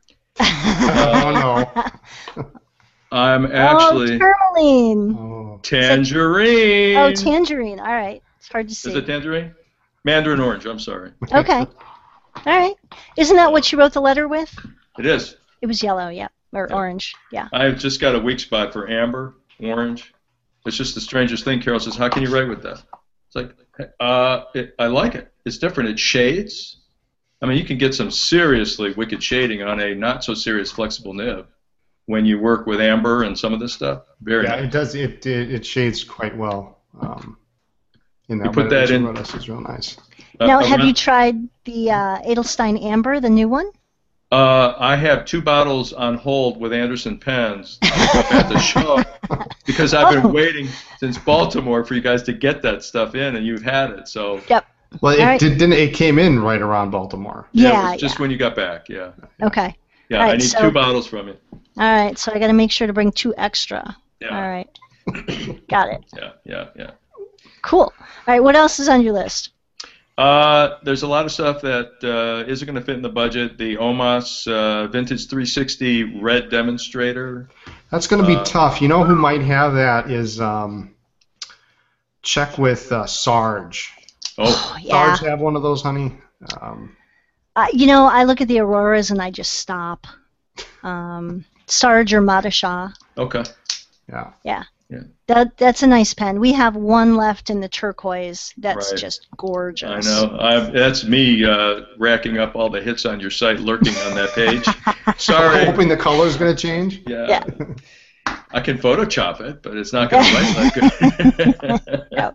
S1: oh no.
S3: I'm actually
S2: Oh, tourmaline.
S1: Oh.
S3: tangerine.
S2: Oh, tangerine. All right. It's hard to see.
S3: Is it tangerine? Mandarin orange. I'm sorry.
S2: Okay. All right. Isn't that what you wrote the letter with?
S3: It is.
S2: It was yellow, yeah. Or
S3: Yeah.
S2: orange, yeah.
S3: I've just got a weak spot for amber, orange. It's just the strangest thing. Carol says, "How can you write with that?" It's like, uh, it, I like it. It's different. It shades. I mean, you can get some seriously wicked shading on a not so serious flexible nib when you work with amber and some of this stuff. Very
S1: Yeah,
S3: nice.
S1: it does. It it, it shades quite well. Um, in that
S3: You put
S1: way
S3: that
S1: you
S3: in-
S1: wrote us is real nice.
S3: Uh,
S2: Now, have
S3: around-
S2: you tried the uh, Edelstein Amber, the new one?
S3: Uh, I have two bottles on hold with Anderson pens at the show because I've been
S2: Oh.
S3: waiting since Baltimore for you guys to get that stuff in, and you've had it. So
S2: Yep.
S1: Well, it
S2: All right.
S1: did, didn't. It came in right around Baltimore.
S3: yeah,
S2: Yeah,
S3: it was just when you got back. Yeah,
S2: Okay.
S3: yeah.
S2: All right,
S3: I need
S2: so-
S3: two bottles from you.
S2: All right, so I got to make sure to bring two extra.
S3: Yeah,
S2: All right. Got it.
S3: yeah, yeah, yeah.
S2: Cool. All right, what else is on your list?
S3: Uh, there's a lot of stuff that uh, isn't going to fit in the budget. The O M A S uh, Vintage three sixty Red Demonstrator.
S1: That's going to be
S3: Uh,
S1: tough. You know who might have that is um, check with uh, Sarge.
S3: Oh,
S2: Oh, yeah.
S1: Sarge have one of those, honey. Um,
S2: Uh, you know, I look at the Auroras and I just stop. Um, Sarge or Madashaw.
S3: okay.
S1: yeah.
S2: Yeah.
S3: Yeah.
S2: That that's a nice pen. We have one left in the turquoise. That's
S3: Right.
S2: just gorgeous.
S3: I know. I've, that's me uh, racking up all the hits on your site, lurking on that page. Sorry.
S1: Hoping the color is going to change.
S3: Yeah.
S2: Yeah.
S3: I can Photoshop it, but it's not going to write that good.
S2: Yep.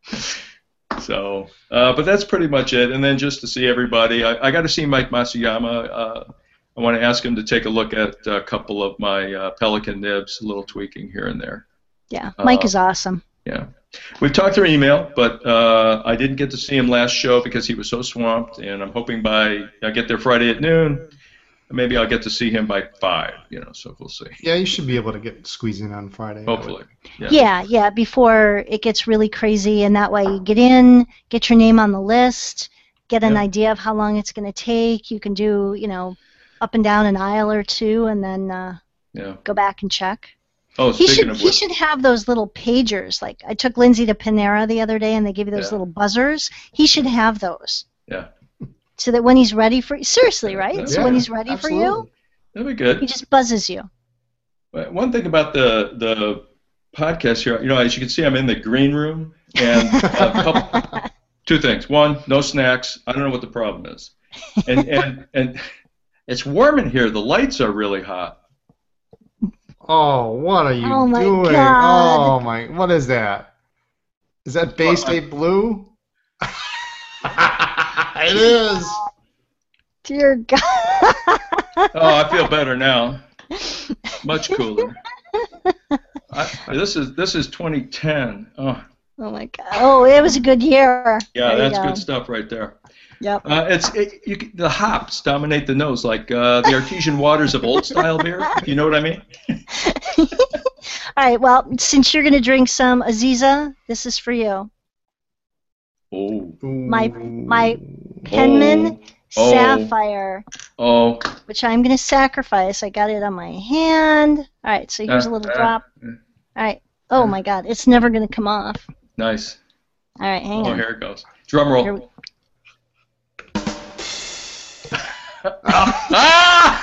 S3: So, uh, but that's pretty much it. And then just to see everybody, I, I got to see Mike Masuyama. Uh, I want to ask him to take a look at a couple of my uh, Pelican nibs, a little tweaking here and there.
S2: Yeah. Mike
S3: Uh,
S2: is awesome.
S3: Yeah. We've talked through email, but uh, I didn't get to see him last show because he was so swamped, and I'm hoping by I get there Friday at noon, maybe I'll get to see him by five. You know, so we'll see.
S1: Yeah, you should be able to get squeeze in on Friday.
S3: Hopefully. Yeah.
S2: Yeah, yeah, before it gets really crazy, and that way you get in, get your name on the list, get an
S3: Yeah.
S2: idea of how long it's going to take. You can do, you know, up and down an aisle or two, and then uh,
S3: Yeah.
S2: go back and check.
S3: Oh,
S2: He
S3: speaking
S2: should
S3: of
S2: he
S3: which,
S2: should have those little pagers. Like I took Lindsay to Panera the other day, and they give you those
S3: Yeah.
S2: little buzzers. He should have those.
S3: Yeah.
S2: So that when he's ready for seriously, right?
S3: Yeah,
S2: so when he's ready for you,
S1: absolutely.
S3: that'd be
S2: he
S3: good.
S2: just buzzes you.
S3: But one thing about the the podcast here, you know, as you can see, I'm in the green room, and a couple, two things. One, no snacks. I don't know what the problem is, and and and it's warm in here. The lights are really hot.
S1: Oh, what are you
S2: Oh my
S1: doing?
S2: God.
S1: Oh my! What is that? Is that Bay
S3: What?
S1: State Blue? it is.
S2: Dear God.
S3: Oh, I feel better now. Much cooler. I, this is this is twenty ten. Oh.
S2: Oh my God! Oh, it was a good year.
S3: Yeah,
S2: there
S3: that's
S2: you go.
S3: good stuff right there.
S2: Yep.
S3: Uh, it's it, you, the hops dominate the nose, like uh, the artesian waters of old style beer. If you know what I mean?
S2: All right. Well, since you're gonna drink some Aziza, this is for you.
S3: Oh.
S2: My my Penman
S3: Oh.
S2: Sapphire,
S3: Oh.
S2: which I'm gonna sacrifice. I got it on my hand. All right. So here's a little
S3: Uh, uh,
S2: drop. All right. Oh my God! It's never gonna come off.
S3: Nice.
S2: All right. Hang
S3: Oh,
S2: on.
S3: here it goes. Drum roll.
S2: Here we-
S3: Ah!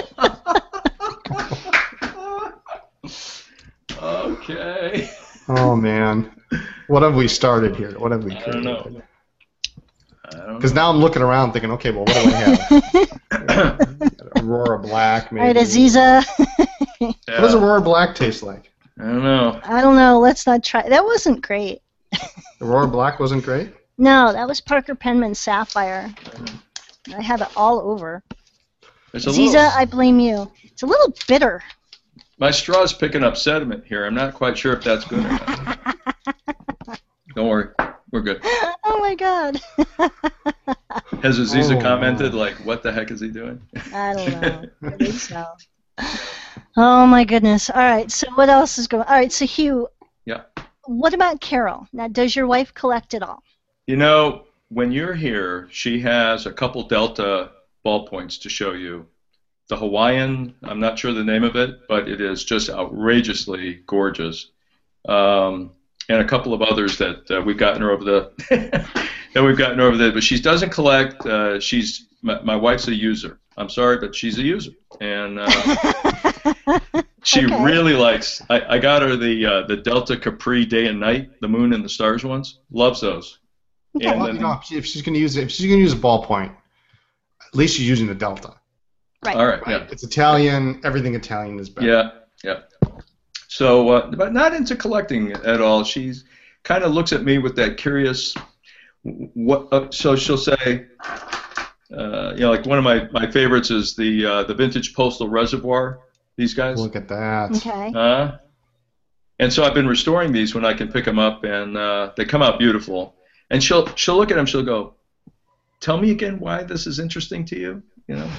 S3: Okay.
S1: Oh man, what have we started here? What have we?
S3: I don't know. I don't
S1: Because
S3: know.
S1: now I'm looking around thinking, okay, well, what do I have? Aurora Black, maybe.
S2: All right, Aziza.
S1: What does Aurora Black taste like?
S3: I don't know.
S2: I don't know. Let's not try. That wasn't great.
S1: Aurora Black wasn't great?
S2: No, that was Parker Penman Sapphire. I have it all over.
S3: There's a
S2: Aziza,
S3: little,
S2: I blame you. It's a little bitter.
S3: my straw's picking up sediment here. I'm not quite sure if that's good or not. Don't worry. We're good.
S2: Oh my God.
S3: Has Aziza
S1: Oh.
S3: commented, like, what the heck is he doing?
S2: I don't know. I think so. Oh my goodness. All right. So what else is going? All right. So Hugh.
S3: Yeah.
S2: What about Carol? Now, does your wife collect it all?
S3: You know, when you're here, she has a couple Delta ballpoints to show you. The Hawaiian, I'm not sure the name of it, but it is just outrageously gorgeous. Um, and a couple of others that uh, we've gotten her over the that we've gotten her over the. But she doesn't collect. Uh, she's my, my wife's a user. I'm sorry, but she's a user, and uh, she
S2: Okay.
S3: really likes. I, I got her the uh, the Delta Capri Day and Night, the Moon and the Stars ones. Loves those.
S2: Okay.
S3: And
S1: Well,
S3: then-
S1: you know, if she- if she's going to use it, if she's going to use a ballpoint, at least she's using the Delta.
S2: Right.
S3: All right.
S1: Right?
S3: Yeah.
S1: It's Italian. Everything Italian is better.
S3: Yeah, yeah. So, uh, but not into collecting at all. She's kind of looks at me with that curious. What? Uh, so she'll say, uh, you know, like one of my, my favorites is the uh, the vintage postal reservoir. These guys.
S1: Look at that.
S2: Okay.
S3: Uh, and so I've been restoring these when I can pick them up, and uh, they come out beautiful. And she'll she'll look at them. She'll go, "Tell me again why this is interesting to you." You know.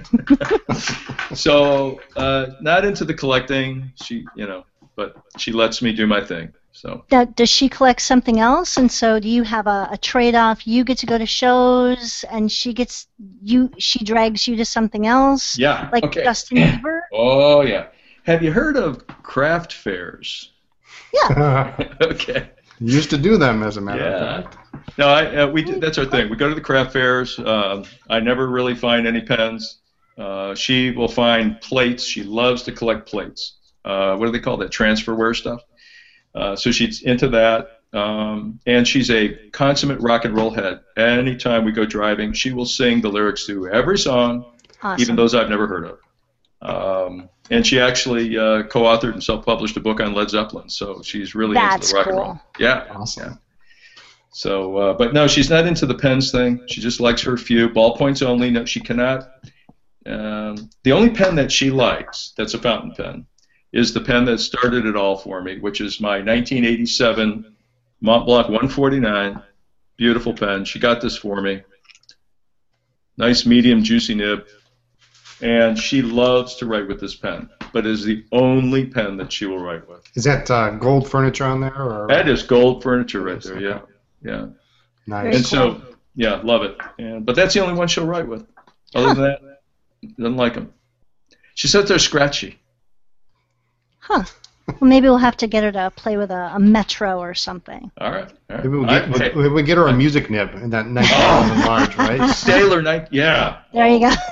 S3: So uh, not into the collecting. She, you know, but she lets me do my thing. So
S2: Now, does she collect something else? And so, do you have a, a trade-off? You get to go to shows, and she gets you. She drags you to something else,
S3: yeah.
S2: like
S3: Okay.
S2: Justin Bieber.
S3: Oh yeah. Have you heard of craft fairs? Okay.
S1: Used to do them, as a matter
S3: Yeah.
S1: of fact.
S3: No, I, uh, we do, that's our thing. We go to the craft fairs. Um, I never really find any pens. Uh, she will find plates. She loves to collect plates. Uh, what do they call that? Transferware stuff. Uh, so she's into that. Um, and she's a consummate rock and roll head. Anytime we go driving, she will sing the lyrics to every song,
S2: Awesome.
S3: even those I've never heard of. Um, and she actually uh, co-authored and self-published a book on Led Zeppelin. So she's really
S2: That's
S3: into the rock and
S2: cool.
S3: roll. Yeah.
S1: Awesome.
S3: Yeah. So, uh, but no, she's not into the pens thing. She just likes her few ballpoints only. No, she cannot. Um, the only pen that she likes, that's a fountain pen, is the pen that started it all for me, which is my nineteen eighty-seven Mont Blanc one forty-nine. Beautiful pen. She got this for me. Nice medium juicy nib. And she loves to write with this pen, but it is the only pen that she will write with.
S1: Is that uh, gold furniture on there? Or?
S3: That is gold furniture right there, yeah. Yeah.
S1: Nice.
S3: And so, yeah, love it. And but that's the only one she'll write with. Other than that, doesn't like them. She says they're scratchy.
S2: Huh. Well, maybe we'll have to get her to play with a, a Metro or something.
S3: All right. All right.
S1: Maybe we'll
S3: I-
S1: get,
S3: hey,
S1: we'll, we'll get her a music nib in that nice
S3: Oh.
S1: large, right?
S3: Sailor Night, yeah.
S2: There you go.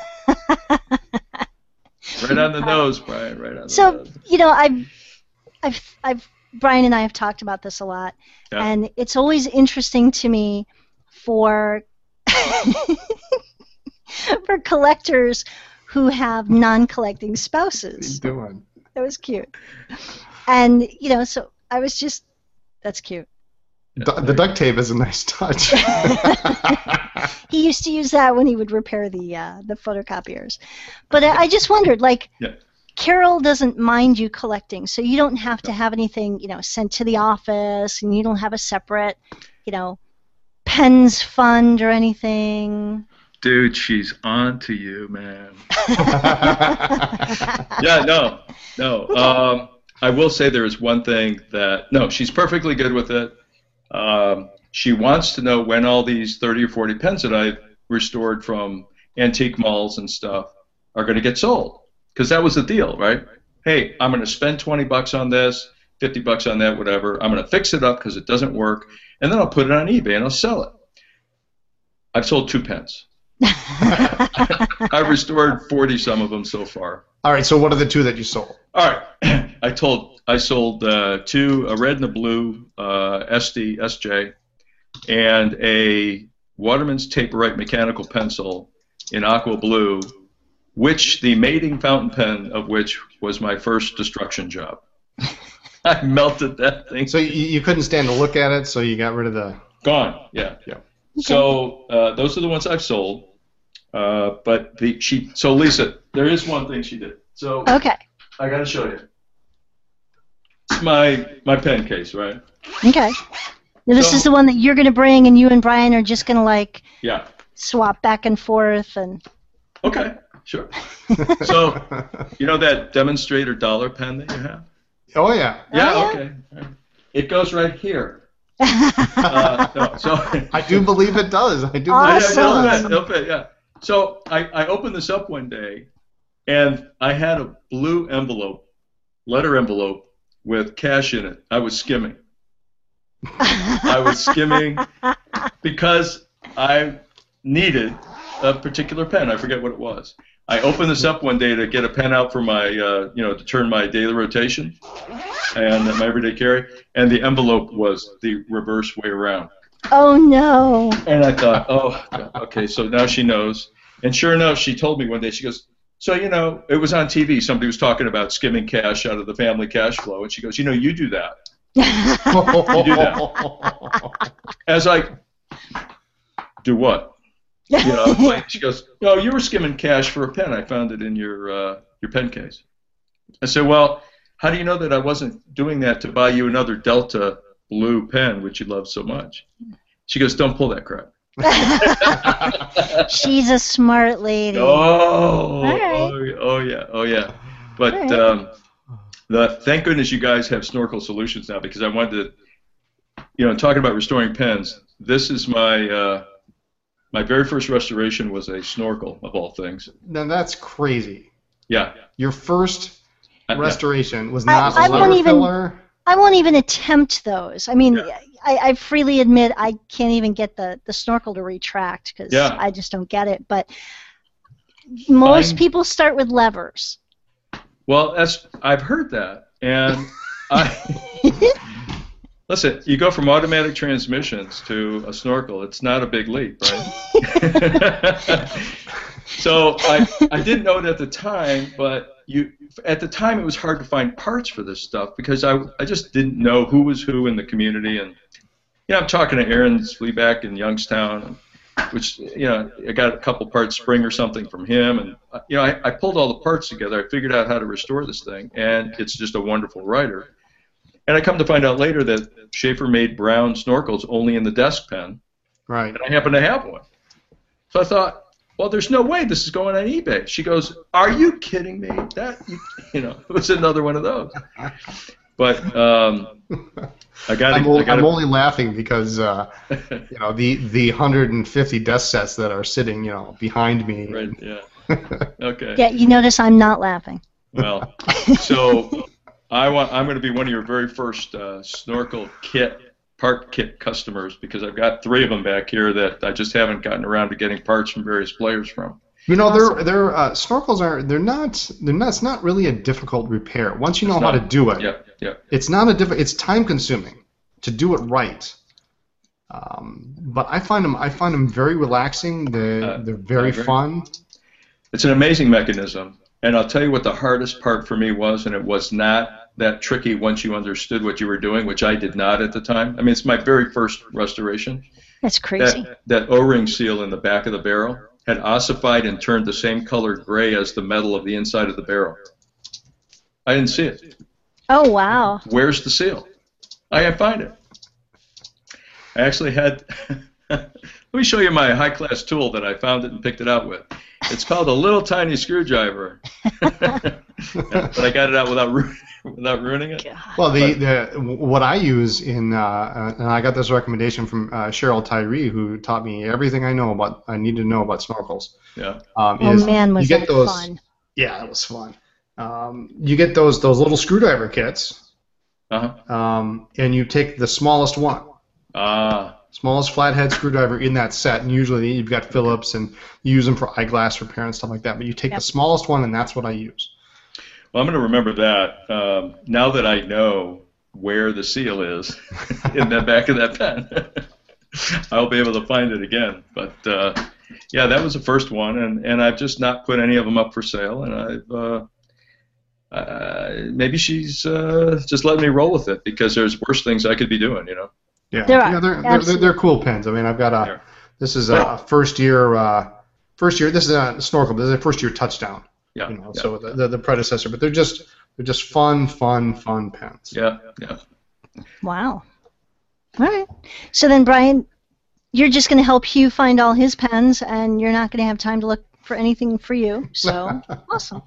S3: Right on the nose, Brian. Right on the
S2: So,
S3: nose.
S2: you know, I've, I've, I've, Brian and I have talked about this a lot,
S3: Yeah.
S2: and it's always interesting to me for for collectors who have non-collecting
S1: What are you
S2: spouses.
S1: doing?
S2: That was cute. And you know, so I was just, that's cute.
S1: Du- the duct tape is a nice touch.
S2: he used to use that when he would repair the uh, the photocopiers. But I, I just wondered, like,
S3: Yeah.
S2: Carol doesn't mind you collecting, so you don't have to have anything, you know, sent to the office, and you don't have a separate, you know, pens fund or anything.
S3: Dude, she's on to you, man. Yeah, no, no. Um, I will say there is one thing that, no, she's perfectly good with it. Um, she wants to know when all these thirty or forty pens that I've restored from antique malls and stuff are going to get sold. Because that was the deal, right? Hey, I'm going to spend twenty bucks on this, fifty bucks on that, whatever. I'm going to fix it up because it doesn't work, and then I'll put it on eBay and I'll sell it. I've sold two pens. I've restored forty some of them so far.
S1: All right, so what are the two that you sold?
S3: All right, I told I sold uh, two, a red and a blue uh, S D S J, and a Waterman's Tape-Right mechanical pencil in aqua blue, which the mating fountain pen of which was my first destruction job. I melted that thing.
S1: So you, you couldn't stand to look at it, so you got rid of the...
S3: Gone. Yeah, yeah. So uh, those are the ones I've sold. Uh, but the she. So Lisa, there is one thing she did. So
S2: Okay.
S3: I got to show you. It's my my pen case, right?
S2: Okay. Now, this
S3: So-
S2: is the one that you're going to bring, and you and Brian are just going to, like,
S3: Yeah.
S2: swap back and forth. And
S3: Okay. Sure. So you know that demonstrator dollar pen that you have?
S1: Oh, yeah.
S3: Yeah.
S2: Oh, yeah.
S3: Okay. It goes right here. Uh, no, so
S1: I do believe it does. I do
S3: I,
S1: believe
S3: I,
S1: it
S3: it'll
S1: does.
S3: fit, it'll fit, yeah. So I, I opened this up one day, and I had a blue envelope, letter envelope, with cash in it. I was skimming. I was skimming because I needed a particular pen. I forget what it was. I opened this up one day to get a pen out for my, uh, you know, to turn my daily rotation and my everyday carry, and the envelope was the reverse way around.
S2: Oh, no.
S3: And I thought, oh, God, okay, so now she knows. And sure enough, she told me one day, she goes, so, you know, it was on T V. Somebody was talking about skimming cash out of the family cash flow. And she goes, you know, you do that. You do that. I was like, do what? You know, like, she goes, no, you were skimming cash for a pen. I found it in your uh, your pen case. I said, well, how do you know that I wasn't doing that to buy you another Delta blue pen, which you love so much? She goes, don't pull that crap.
S2: She's a smart lady.
S3: Oh,
S2: right.
S3: oh, oh yeah, oh yeah. But
S2: All right.
S3: um, the thank goodness you guys have snorkel solutions now, because I wanted to, you know, talking about restoring pens. This is my uh, my very first restoration was a snorkel of all things.
S1: Now, that's crazy.
S3: Yeah.
S1: Your first
S3: Uh, yeah.
S1: restoration was
S2: I-
S1: not
S2: I
S1: a
S2: won't
S1: letter
S2: even-
S1: filler.
S2: I won't even attempt those. I mean,
S3: Yeah.
S2: I, I freely admit I can't even get the, the snorkel to retract because
S3: Yeah.
S2: I just don't get it. But most
S3: Fine.
S2: people start with levers.
S3: Well, that's I've heard that, and I listen. You go from automatic transmissions to a snorkel. It's not a big leap, right? So I I didn't know it at the time, but you at the time it was hard to find parts for this stuff because I I just didn't know who was who in the community, and you know I'm talking to Aaron Sleeback in Youngstown, which you know I got a couple parts spring or something from him, and you know I, I pulled all the parts together. I figured out how to restore this thing, and it's just a wonderful writer. And I come to find out later that Schaefer made brown snorkels only in the desk pen,
S1: Right.
S3: and I happen to have one. So I thought, well, there's no way this is going on eBay. She goes, are you kidding me? That you, you know, it was another one of those. But um, I got.
S1: I'm, o-
S3: I got
S1: I'm only laughing because uh, you know the the one hundred fifty desk sets that are sitting you know behind me.
S3: Right. Yeah. Okay.
S2: Yeah, you notice I'm not laughing.
S3: Well, so I want. I'm going to be one of your very first uh, snorkel kit part kit customers because I've got three of them back here that I just haven't gotten around to getting parts from various players from.
S1: You know, they're
S2: Awesome.
S1: they're uh, snorkels are they're not they're not it's not really a difficult repair once you know
S3: It's
S1: how
S3: not.
S1: to do it.
S3: Yep. Yep.
S1: It's not a diff- it's time consuming to do it right. Um, but I find them I find them very relaxing. They're
S3: Uh,
S1: they're
S3: I
S1: very
S3: agree.
S1: fun.
S3: It's an amazing mechanism, and I'll tell you what the hardest part for me was, and it was not that tricky once you understood what you were doing, which I did not at the time. I mean, it's my very first restoration.
S2: That's crazy.
S3: That, that O-ring seal in the back of the barrel had ossified and turned the same color gray as the metal of the inside of the barrel. I didn't see it.
S2: Oh, wow.
S3: Where's the seal? I can't find it. I actually had, let me show you my high-class tool that I found it and picked it out with. It's called a little tiny screwdriver. But I got it out without ruining, without ruining it.
S1: Well, the, the what I use in, uh, and I got this recommendation from uh, Cheryl Tyree, who taught me everything I know about, I need to know about snorkels.
S3: Yeah.
S1: Um,
S2: Oh,
S1: is
S2: man, was
S1: you get
S2: that
S1: those,
S2: fun.
S1: Yeah, that was fun. Um, you get those those little screwdriver kits,
S3: Uh-huh.
S1: um, and you take the smallest one.
S3: Ah.
S1: Smallest flathead screwdriver in that set, and usually you've got Phillips, and you use them for eyeglass repair and stuff like that. But you take
S2: Yep.
S1: the smallest one, and that's what I use.
S3: Well, I'm going to remember that. Um, now that I know where the seal is in the back of that pen, I'll be able to find it again. But uh, yeah, that was the first one, and, and I've just not put any of them up for sale, and I've uh, uh, maybe she's uh, just letting me roll with it because there's worse things I could be doing, you know.
S1: Yeah,
S2: There are,
S1: yeah, they're, they're,
S2: absolutely.
S1: they're cool pens. I mean, I've got a.
S3: Yeah.
S1: This is a first year. Uh, first year. This is a snorkel. This is a first year touchdown.
S3: Yeah.
S1: You know,
S3: yeah.
S1: so the, the the predecessor, but they're just they're just fun, fun, fun pens.
S3: Yeah. Yeah.
S2: Wow. All right. So then, Brian, you're just going to help Hugh find all his pens, and you're not going to have time to look for anything for you. So awesome.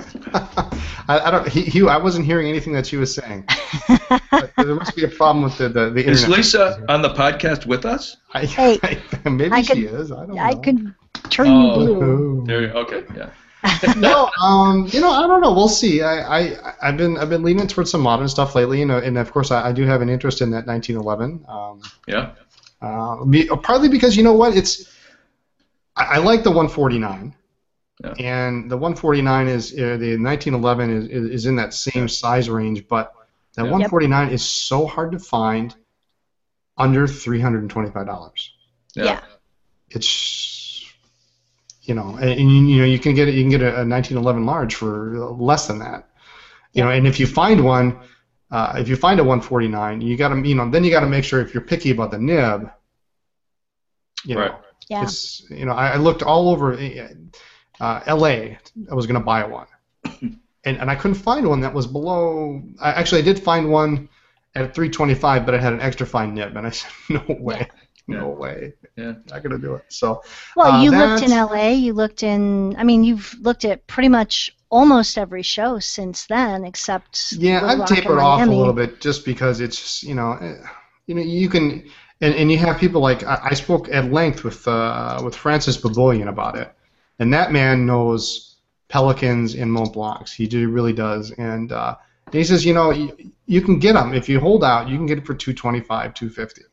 S1: I, I don't. He, Hugh, I wasn't hearing anything that she was saying. But there must be a problem with the the, the
S3: Is
S1: internet.
S3: Lisa on the podcast with us?
S1: I,
S2: Hey,
S1: I, maybe
S2: I
S1: she
S2: could-
S1: is. I don't know.
S2: I could turn
S3: Oh.
S2: you blue.
S1: Ooh.
S3: There. Okay. Yeah.
S1: No, um, you know, I don't know. We'll see. I, I, I've been, I've been leaning towards some modern stuff lately, you know, and of course, I, I do have an interest in that nineteen eleven. Um,
S3: Yeah.
S1: uh, be, partly because you know what, it's, I, I like the one forty-nine,
S3: Yeah.
S1: and the one forty-nine is uh, the nineteen eleven is, is is in that same size range, but that
S3: Yeah.
S1: one forty-nine is so hard to find under three hundred and twenty-five dollars.
S3: Yeah.
S2: Yeah.
S1: It's, you know, and, and you know you can get it. You can get a, a nineteen eleven large for less than that. You know, and if you find one, uh, if you find a one forty-nine, you got to, you know, then you got to make sure if you're picky about the nib. You know,
S3: Right.
S2: Yeah.
S1: it's, you know, I, I looked all over uh, L A. I was going to buy one, and and I couldn't find one that was below. I, actually, I did find one at three twenty-five, but it had an extra fine nib, and I said, no way. No way.
S3: Yeah.
S1: Not gonna do it. So
S2: Well,
S1: uh,
S2: you looked in
S1: that's-
S2: L A. You looked in. I mean, you've looked at pretty much almost every show since then, except
S1: yeah,
S2: Little
S1: I've
S2: Rock and
S1: tapered off a
S2: Miami.
S1: little bit just because it's just, you know, eh, you know, you can, and, and you have people like I, I spoke at length with uh, with Francis Baboyan about it, and that man knows Pelicans and Mont Blancs. He do, really does, and uh, he says, you know, you, you can get them if you hold out. You can get it for two twenty-five, two fifty.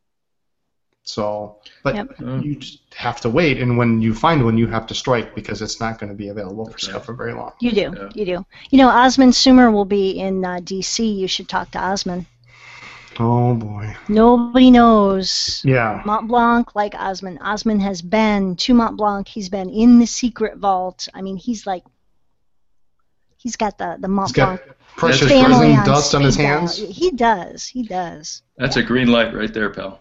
S1: So, but
S2: Yep.
S1: you just have to wait, and when you find one, you have to strike because it's not going to be available for sale for very long.
S2: You do.
S3: Yeah.
S2: You do. You know, Osmond Sumer will be in uh, D C. You should talk to Osmond.
S1: Oh boy.
S2: Nobody knows
S1: Yeah.
S2: Mont Blanc like Osmond. Osmond has been to Mont Blanc. He's been in the secret vault. I mean, he's like, he's got the, the Mont
S1: He's got
S2: Blanc
S1: precious
S2: family
S1: resin
S2: on
S1: dust on his
S2: speed dial.
S1: hands.
S2: He does. He does.
S3: That's a green light right there, pal.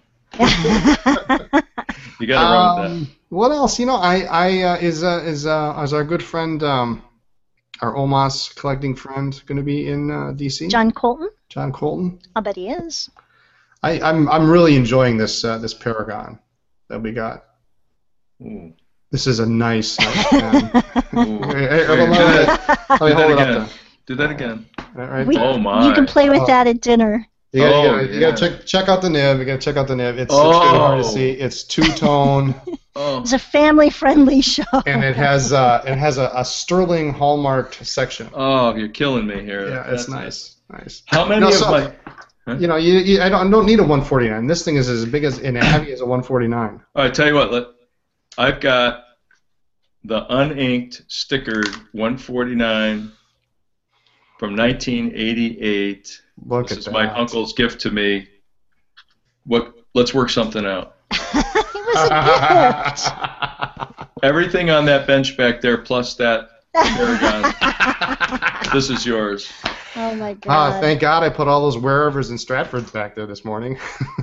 S3: You got to run with that.
S1: Um, what else? You know, I, I uh, is uh, is uh, is our good friend, um, our O M A S collecting friend, going to be in uh, D C?
S2: John Colton?
S1: John Colton.
S2: I'll bet he is.
S1: I, I'm I'm really enjoying this uh, this Paragon that we got.
S3: Ooh.
S1: This is a nice, nice pen.
S3: Ooh.
S1: Hey, hey,
S3: Wait,
S1: let me-
S3: do that,
S1: let me
S3: do that
S1: hold it up
S3: again.
S1: there.
S3: Do that again.
S1: Right, right
S2: We-
S1: there.
S3: Oh my.
S2: You can play with
S1: Oh.
S2: that at dinner.
S1: You gotta,
S3: Oh,
S1: you gotta, you gotta
S3: yeah.
S1: check check out the nib. You gotta check out the nib. It's, it's really hard to
S3: Oh.
S1: see. It's two tone,
S3: Oh.
S2: It's a family-friendly show.
S1: and it has uh, it has a, a sterling hallmarked section.
S3: Oh, you're killing me here.
S1: Yeah, it's
S3: That's-
S1: nice, nice.
S3: How many
S1: No,
S3: of
S1: so-
S3: my?
S1: You know, you, you I don't I don't need a one forty-nine. This thing is as big as and heavy as a one forty-nine.
S3: All right, tell you what. Let, I've got the uninked stickered one forty-nine from nineteen eighty-eight.
S1: Look
S3: This
S1: at
S3: is
S1: that.
S3: my uncle's gift to me. What? Let's work something out.
S2: It was a gift.
S3: Everything on that bench back there, plus that Paragon. This is yours.
S2: Oh my
S1: Ah,
S2: God.
S1: thank God I put all those wherevers and Stratfords back there this morning.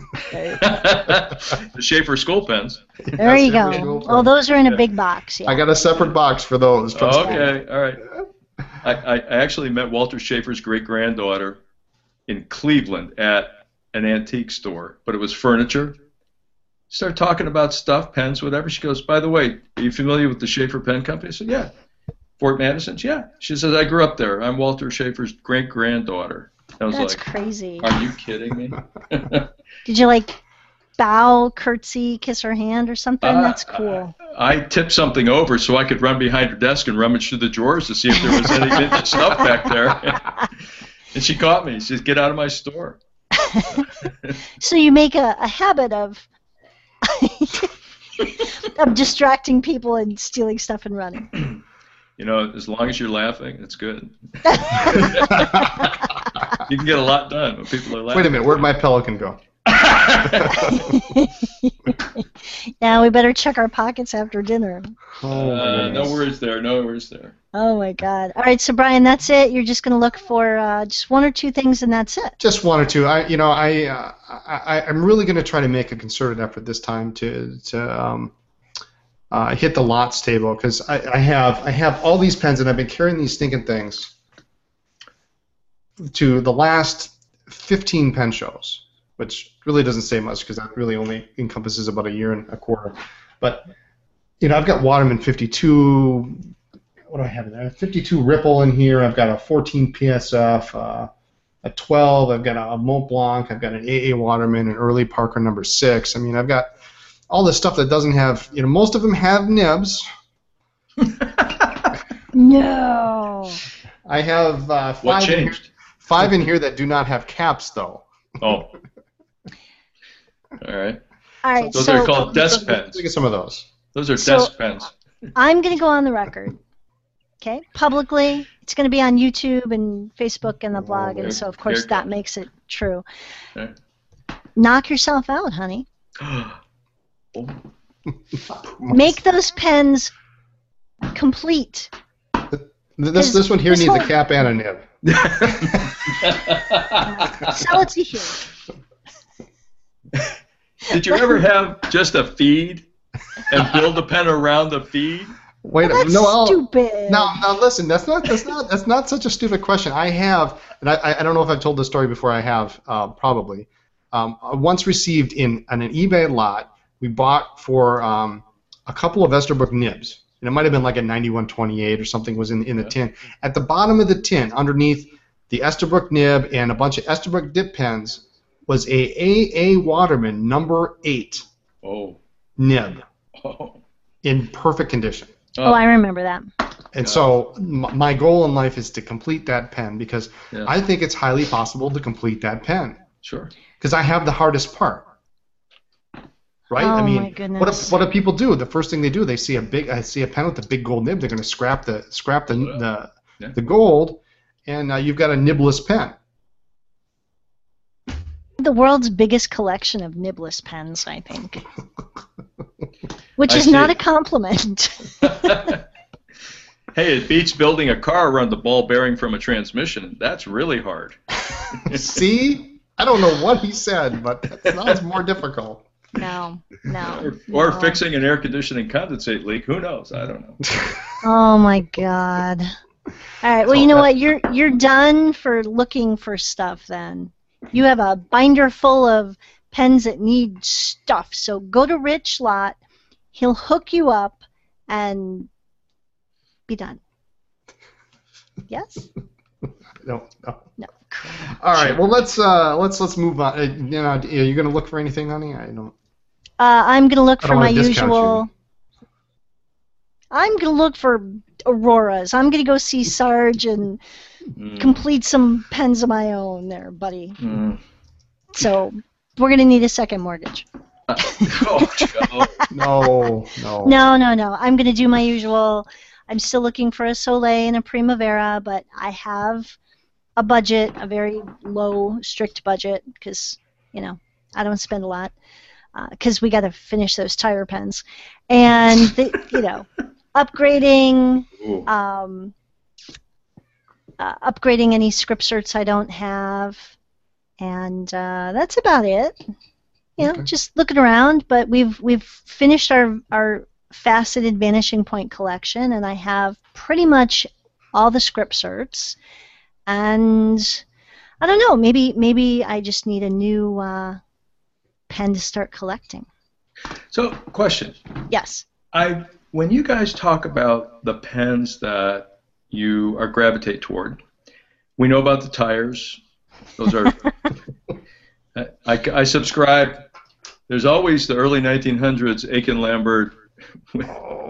S3: The Schaefer school pens.
S2: There
S1: Yes,
S2: you
S1: every
S2: go.
S1: single
S2: Oh,
S1: pen.
S2: those are in a
S3: Yeah.
S2: big box. Yeah.
S1: I got a separate box for those. Trust me.
S3: Okay, all right. I, I I actually met Walter Schaefer's great granddaughter in Cleveland at an antique store, but it was furniture. Started talking about stuff, pens, whatever. She goes, by the way, are you familiar with the Schaefer Pen Company? I said, yeah. Fort Madison's? Yeah. She says, I grew up there. I'm Walter Schaefer's great granddaughter. I was
S2: That's
S3: like,
S2: crazy.
S3: are you kidding me?
S2: Did you like bow, curtsy, kiss her hand or something?
S3: Uh,
S2: That's cool.
S3: I tipped something over so I could run behind her desk and rummage through the drawers to see if there was any vintage stuff back there. And she caught me. She says, get out of my store.
S2: So you make a, a habit of of distracting people and stealing stuff and running.
S3: You know, as long as you're laughing, it's good. You can get a lot done when people are laughing.
S1: Wait a minute, where'd my pelican go?
S2: Now we better check our pockets after dinner.
S1: Oh, my
S3: Uh, no
S1: goodness.
S3: worries there, no worries there.
S2: Oh my God! All right, so Brian, that's it. You're just going to look for uh, just one or two things, and that's it.
S1: Just one or two. I, you know, I, uh, I, I'm really going to try to make a concerted effort this time to, to um, uh, hit the lots table because I, I have, I have all these pens and I've been carrying these stinking things to the last fifteen pen shows, which really doesn't say much because that really only encompasses about a year and a quarter. But you know, I've got Waterman fifty-two. What do I have in there? fifty-two Ripple in here. I've got a fourteen P S F, uh, a twelve. I've got a Mont Blanc. I've got an A A Waterman, an early Parker number six. I mean, I've got all this stuff that doesn't have. You know, most of them have nibs.
S2: No.
S1: I have uh,
S3: What
S1: five in here,
S3: changed?
S1: five in here that do not have caps, though.
S3: Oh. All right.
S2: All right,
S3: Those
S2: so
S3: are called desk pens.
S1: Look at some of those.
S3: Those are
S2: So-
S3: desk pens.
S2: I'm going to go on the record, okay, publicly. It's going to be on YouTube and Facebook and the blog, and so of course
S3: Here it
S2: that
S3: comes.
S2: makes it true.
S3: Okay.
S2: Knock yourself out, honey.
S3: Oh.
S2: Make those pens complete.
S1: This this one here
S2: This
S1: needs a
S2: whole-
S1: cap and a nib.
S2: Sell it to Hugh.
S3: Did you ever have just a feed and build a pen around the feed?
S1: Wait
S2: Well,
S1: a
S2: that's
S1: no, I'll-
S2: stupid.
S1: Now, now listen. That's not that's not that's not such a stupid question. I have, and I, I don't know if I've told this story before. I have uh, probably. Um, I once received in on an eBay lot. We bought for um, a couple of Esterbrook nibs, and it might have been like a ninety-one twenty-eight or something was in in the
S3: Yeah.
S1: tin. At the bottom of the tin, underneath the Esterbrook nib and a bunch of Esterbrook dip pens, was a A A Waterman number eight
S3: Oh.
S1: nib
S3: Oh.
S1: in perfect condition.
S2: Oh, I remember that.
S1: And
S3: Yeah.
S1: so m- my goal in life is to complete that pen because
S3: Yeah.
S1: I think it's highly possible to complete that pen
S3: Sure.
S1: because I have the hardest part. Right?
S2: Oh,
S1: I mean,
S2: my
S1: what
S2: goodness.
S1: do, what do people do? The first thing they do, they see a big, I see a pen with a big gold nib. They're going to scrap the scrap the
S3: Yeah.
S1: the,
S3: Yeah.
S1: the gold, and uh, you've got a nibless pen.
S2: The world's biggest collection of nibless pens, I think. Which
S3: I
S2: is not
S3: see.
S2: a compliment.
S3: Hey, it beats building a car around the ball bearing from a transmission. That's really hard.
S1: See, I don't know what he said, but that sounds more difficult.
S2: No, no.
S3: Or, or
S2: no.
S3: fixing an air conditioning condensate leak. Who knows? I don't know.
S2: Oh my God. All right. Well, you know what? You're you're done for looking for stuff. Then you have a binder full of pens that need stuff. So go to Rich Lot. He'll hook you up and be done. Yes?
S1: No, no.
S2: No.
S1: All right. Well, let's uh, let's let's move on. Uh, you know, are you going to look for anything, honey? I don't.
S2: Uh, I'm gonna look
S1: I
S2: for
S1: don't
S2: my
S1: wanna discount
S2: usual. I'm gonna look for Auroras. I'm gonna go see Sarge and
S3: Mm.
S2: complete some pens of my own, there, buddy.
S3: Mm.
S2: So we're gonna need a second mortgage.
S3: Oh, God.
S1: No, no.
S2: No, no, no. I'm gonna do my usual. I'm still looking for a Soleil and a Primavera, but I have a budget, a very low, strict budget, because you know I don't spend a lot. Because we got to finish those tire pens, and the, you know, upgrading.
S3: Ooh.
S2: Um, uh, upgrading any script certs I don't have, and uh, that's about it. You know,
S1: Okay.
S2: just looking around. But we've we've finished our our faceted vanishing point collection, and I have pretty much all the script certs. And I don't know, maybe maybe I just need a new uh, pen to start collecting.
S3: So, question.
S2: Yes.
S3: I when you guys talk about the pens that you are gravitate toward, we know about the tires. Those are. I, I, I subscribe. There's always the early nineteen hundreds Aiken Lambert with,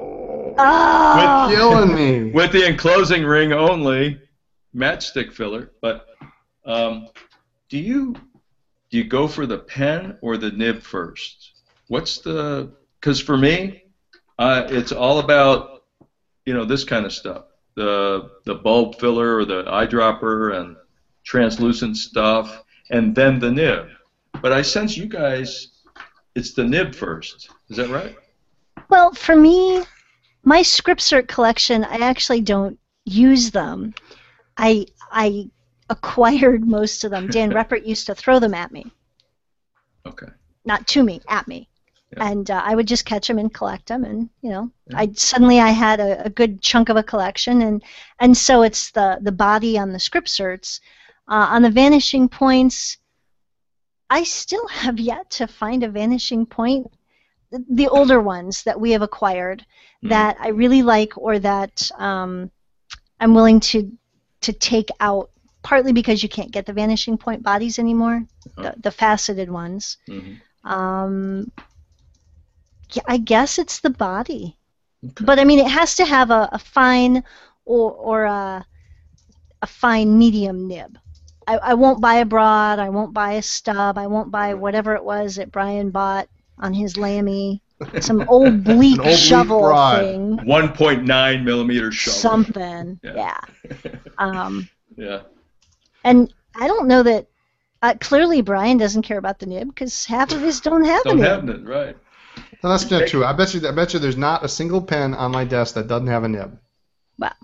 S2: Oh!
S1: Killing me.
S3: with the enclosing ring only matchstick filler. But um, do you do you go for the pen or the nib first? What's the? Because for me, uh, it's all about you know this kind of stuff. The the bulb filler or the eyedropper and translucent stuff, and then the nib. But I sense you guys, it's the nib first. Is that right?
S2: Well, for me, my script cert collection, I actually don't use them. I I acquired most of them. Dan Reppert used to throw them at me.
S3: Okay.
S2: Not to me, at me.
S3: Yeah.
S2: And uh, I would just catch them and collect them, and you know,
S3: Yeah.
S2: I suddenly I had a, a good chunk of a collection, and and so it's the the body on the script certs, uh, on the vanishing points. I still have yet to find a vanishing point, the, the older ones that we have acquired
S3: Mhm.
S2: that I really like, or that um, I'm willing to to take out. Partly because you can't get the vanishing point bodies anymore,
S3: Oh.
S2: the, the faceted ones.
S3: Mhm.
S2: Um, yeah, I guess it's the body.
S3: Okay.
S2: But I mean, it has to have a, a fine or or a, a fine medium nib. I, I won't buy a broad. I won't buy a stub. I won't buy whatever it was that Brian bought on his Lamy. Some old bleak
S1: An old bleak
S2: shovel
S1: broad.
S2: thing.
S3: one point nine millimeter shovel.
S2: Something.
S3: Yeah.
S2: Yeah. Um,
S3: Yeah.
S2: and I don't know that. Uh, clearly, Brian doesn't care about the nib because half of his don't have
S3: Don't
S2: a
S3: have
S2: nib.
S3: it, right?
S1: No, that's not true. I bet you. I bet you there's not a single pen on my desk that doesn't have a nib.
S2: Well,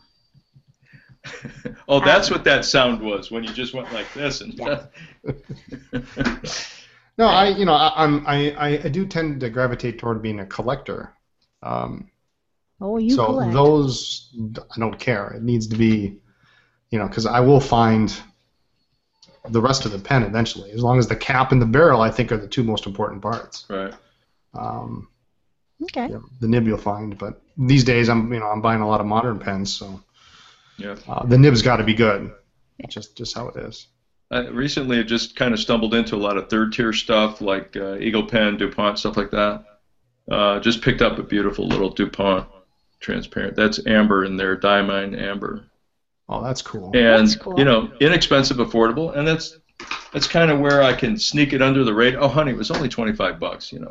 S3: Oh, that's what that sound was when you just went like this and.
S2: Yeah.
S1: No, I you know I, I'm I, I I do tend to gravitate toward being a collector. Um,
S2: oh, you
S1: so
S2: collect.
S1: those I don't care. It needs to be, you know, because I will find the rest of the pen eventually. As long as the cap and the barrel, I think, are the two most important parts.
S3: Right.
S1: Um,
S2: Okay.
S1: yeah, the nib you'll find, but these days I'm you know I'm buying a lot of modern pens, so
S3: Yeah.
S1: uh, the nib's got to be good. Just just how it is.
S3: I recently just kind of stumbled into a lot of third tier stuff like uh, Eagle Pen, DuPont, stuff like that. Uh, just picked up a beautiful little DuPont transparent. That's amber in there, diamine amber.
S1: Oh, that's cool.
S3: And
S2: That's cool.
S3: you know, inexpensive, affordable, and that's that's kind of where I can sneak it under the radar. Oh, honey, it was only twenty-five bucks, you know.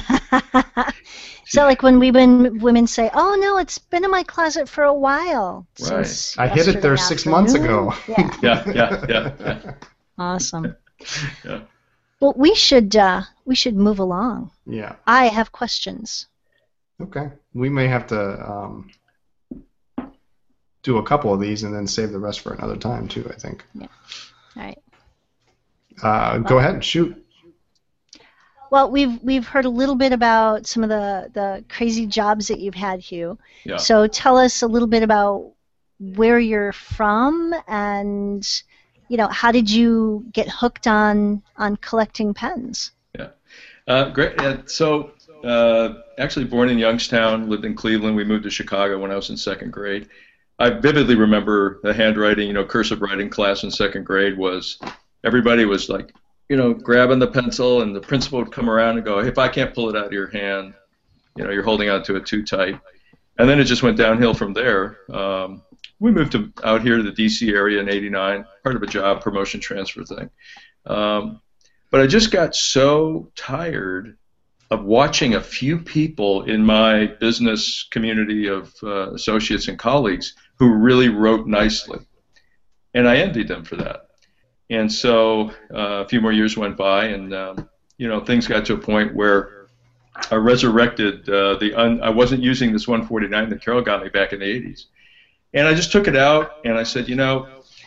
S2: So, like when we when women say, "Oh no, it's been in my closet for a while."
S3: Right.
S2: Since
S1: I hid it there
S2: yesterday
S1: six months
S2: afternoon."
S1: ago.
S2: Yeah.
S3: Yeah, yeah, yeah, yeah.
S2: Awesome.
S3: Yeah.
S2: Well, we should uh, we should move along.
S1: Yeah.
S2: I have questions.
S1: Okay. We may have to um, do a couple of these and then save the rest for another time too. I think.
S2: All right.
S1: Uh, go ahead and shoot.
S2: Well, we've we've heard a little bit about some of the, the crazy jobs that you've had, Hugh.
S3: Yeah.
S2: So tell us a little bit about where you're from, and you know, how did you get hooked on on collecting pens?
S3: Uh, great. Yeah, so, uh, actually born in Youngstown, lived in Cleveland. We moved to Chicago when I was in second grade. I vividly remember the handwriting, you know, cursive writing class in second grade was, everybody was like, you know, grabbing the pencil, and the principal would come around and go, if I can't pull it out of your hand, you know, you're holding on to it too tight. And then it just went downhill from there. Um, we moved to, out here to the D C area in eighty-nine, part of a job promotion transfer thing. Um, But I just got so tired of watching a few people in my business community of uh, associates and colleagues who really wrote nicely. And I envied them for that. And so uh, a few more years went by, and um, you know, things got to a point where I resurrected uh, the un- I wasn't using this one forty-nine that Carol got me back in the eighties. And I just took it out, and I said, you know,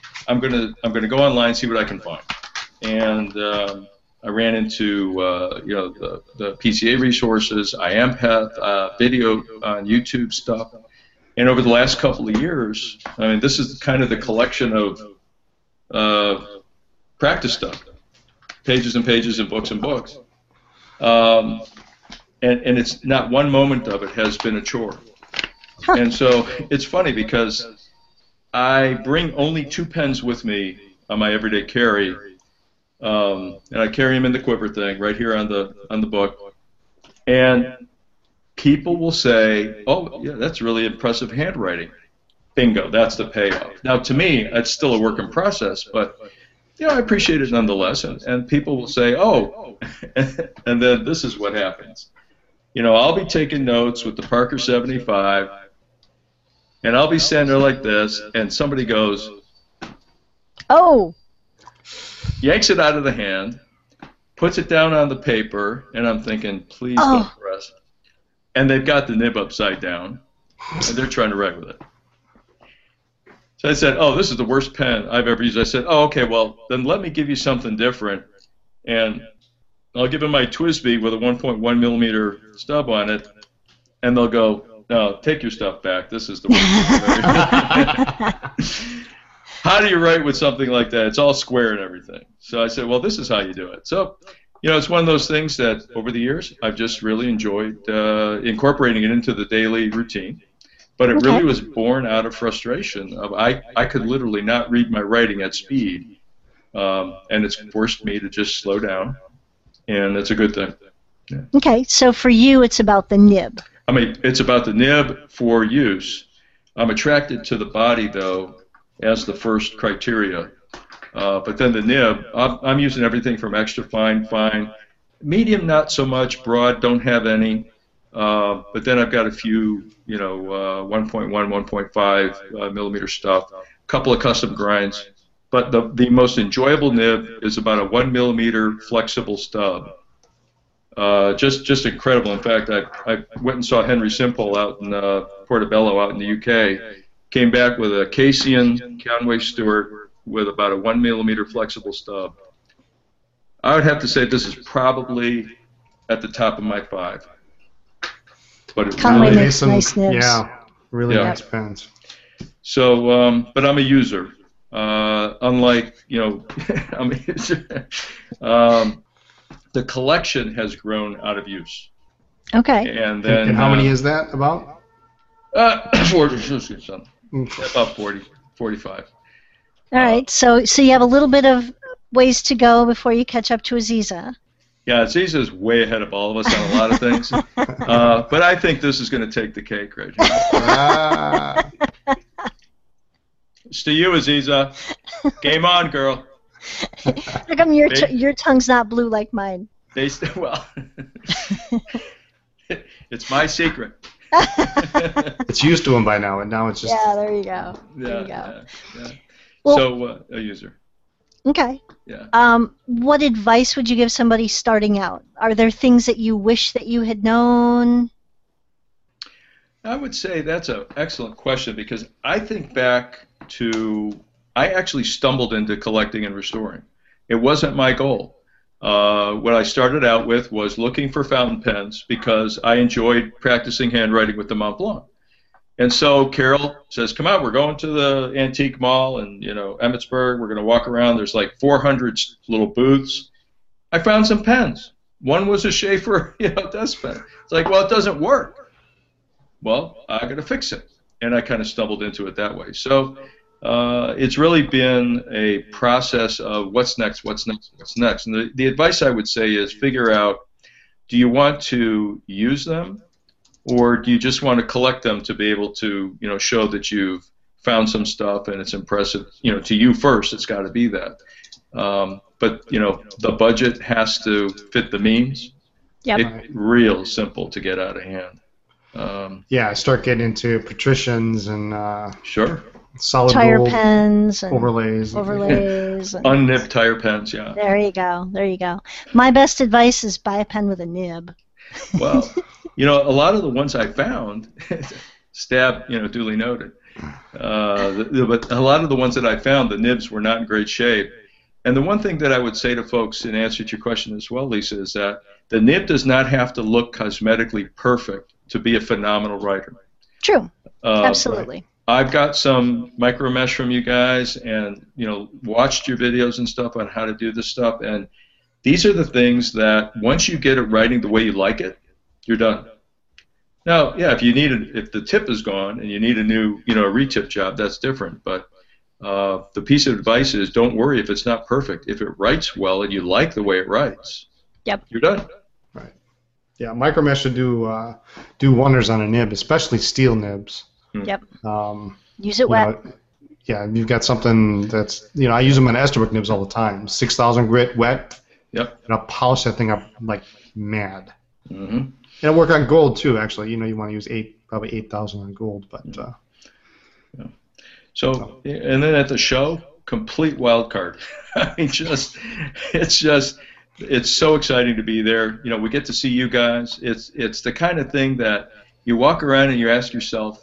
S3: I'm gonna I'm gonna go online, see what I can find, and um, I ran into uh, you know the, the P C A resources, I A M P E T, uh, video on YouTube stuff, and over the last couple of years, I mean, this is kind of the collection of uh, practice stuff, pages and pages and books and books, um, and and it's not one moment of it has been a chore, huh. And so it's funny because I bring only two pens with me on my everyday carry. Um, and I carry them in the quiver thing right here on the on the book, and people will say, "Oh, yeah, that's really impressive handwriting." Bingo, that's the payoff. Now, to me, it's still a work in process, but you know, I appreciate it nonetheless. And, and people will say, "Oh," and then this is what happens. You know, I'll be taking notes with the Parker seventy-five, and I'll be standing there like this, and somebody goes,
S2: "Oh."
S3: Yanks it out of the hand, puts it down on the paper, and I'm thinking, please
S2: oh.
S3: don't press. And they've got the nib upside down, and they're trying to write with it. So I said, oh, this is the worst pen I've ever used. I said, oh, okay, well, then let me give you something different. And I'll give them my TWSBI with a one point one millimeter stub on it, and they'll go, no, take your stuff back. This is the worst. How do you write with something like that? It's all square and everything. So I said, well, this is how you do it. So, you know, it's one of those things that over the years I've just really enjoyed uh, incorporating it into the daily routine. But it
S2: okay.
S3: really was born out of frustration. Of I, I could literally not read my writing at speed, um, and it's forced me to just slow down, and it's a good thing. Yeah.
S2: Okay, so for you it's about the nib.
S3: I mean, it's about the nib for use. I'm attracted to the body, though, as the first criteria. Uh, but then the nib, I'm, I'm using everything from extra fine, fine, medium not so much, broad don't have any, uh, but then I've got a few, you know, uh, one point one, one point five uh, millimeter stuff, a couple of custom grinds. But the, the most enjoyable nib is about a one millimeter flexible stub. Uh, just just incredible. In fact, I, I went and saw Henry Simple out in uh, Portobello out in the U K. Came back with a Cassian Conway Stewart with about a one millimeter flexible stub. I would have to say this is probably at the top of my five. But it
S2: Conway
S3: really
S2: makes
S1: some,
S2: nice nibs.
S1: Yeah, really
S3: Yeah.
S1: nice pens.
S3: So, um, but I'm a user. Uh, unlike, you know, I'm a user. um, the collection has grown out of use.
S2: Okay.
S3: And then
S1: And how
S3: uh,
S1: many is that about?
S3: Uh, forty, about forty, forty-five.
S2: All right, so so you have a little bit of ways to go before you catch up to Aziza.
S3: Yeah, Aziza is way ahead of all of us on a lot of things. uh, but I think this is going to take the cake right here.
S1: Ah.
S3: It's to you, Aziza. Game on, girl.
S2: How come your t- your tongue's not blue like mine?
S3: They st- well, it's my secret.
S1: It's used to them by now, and now it's just.
S2: Yeah, there you go. There
S3: Yeah,
S2: you go.
S3: yeah, yeah.
S2: Well-
S3: So, uh, a user.
S2: Okay.
S3: Yeah.
S2: Um, what advice would you give somebody starting out? Are there things that you wish that you had known?
S3: I would say that's an excellent question because I think back to I actually stumbled into collecting and restoring. It wasn't my goal. Uh, what I started out with was looking for fountain pens because I enjoyed practicing handwriting with the Mont Blanc. And so Carol says, come out, we're going to the antique mall and, you know, Emmitsburg. We're going to walk around. There's like four hundred little booths. I found some pens. One was a Schaefer, you know, desk pen. It's like, well, it doesn't work. Well, I got to fix it. And I kind of stumbled into it that way. So uh, it's really been a process of what's next, what's next, what's next. And the, the advice I would say is figure out, do you want to use them? Or do you just want to collect them to be able to, you know, show that you've found some stuff and it's impressive? You know, to you first, it's got to be that. Um, but you know, the budget has to fit the means.
S2: Yep.
S3: It's real simple to get out of hand. Um,
S1: Yeah, start getting into patricians and uh,
S3: sure.
S1: solid
S2: Tire
S1: gold
S2: pens and
S1: overlays.
S2: overlays. and-
S3: Unnibbed tire pens, yeah.
S2: There you go. There you go. My best advice is buy a pen with a nib.
S3: Well, you know, a lot of the ones I found, stab, you know, duly noted. Uh, the, the, but a lot of the ones that I found, the nibs were not in great shape. And the one thing that I would say to folks in answer to your question as well, Lisa, is that the nib does not have to look cosmetically perfect to be a phenomenal writer.
S2: True.
S3: Uh,
S2: Absolutely.
S3: I've got some micro mesh from you guys, and you know, watched your videos and stuff on how to do this stuff. And these are the things that once you get it writing the way you like it, you're done. Now, yeah, if you need it, if the tip is gone and you need a new, you know, a retip job, that's different. But uh, the piece of advice is don't worry if it's not perfect. If it writes well and you like the way it writes,
S2: yep,
S3: you're done.
S1: Right. Yeah, micro mesh should do uh, do wonders on a nib, especially steel nibs.
S2: Yep.
S1: Um,
S2: Use it wet.
S1: know, yeah, you've got something that's, you know, I use them on Esterbrook nibs all the time. six thousand grit, wet.
S3: Yep.
S1: And I'll polish that thing up like mad.
S3: Mm-hmm.
S1: And it'll work on gold too, actually. You know, you want to use eight, probably eight thousand on gold, but. Uh,
S3: yeah. So, and then at the show, complete wild card. I mean, just, it's just, it's so exciting to be there. You know, we get to see you guys. It's, it's the kind of thing that you walk around and you ask yourself,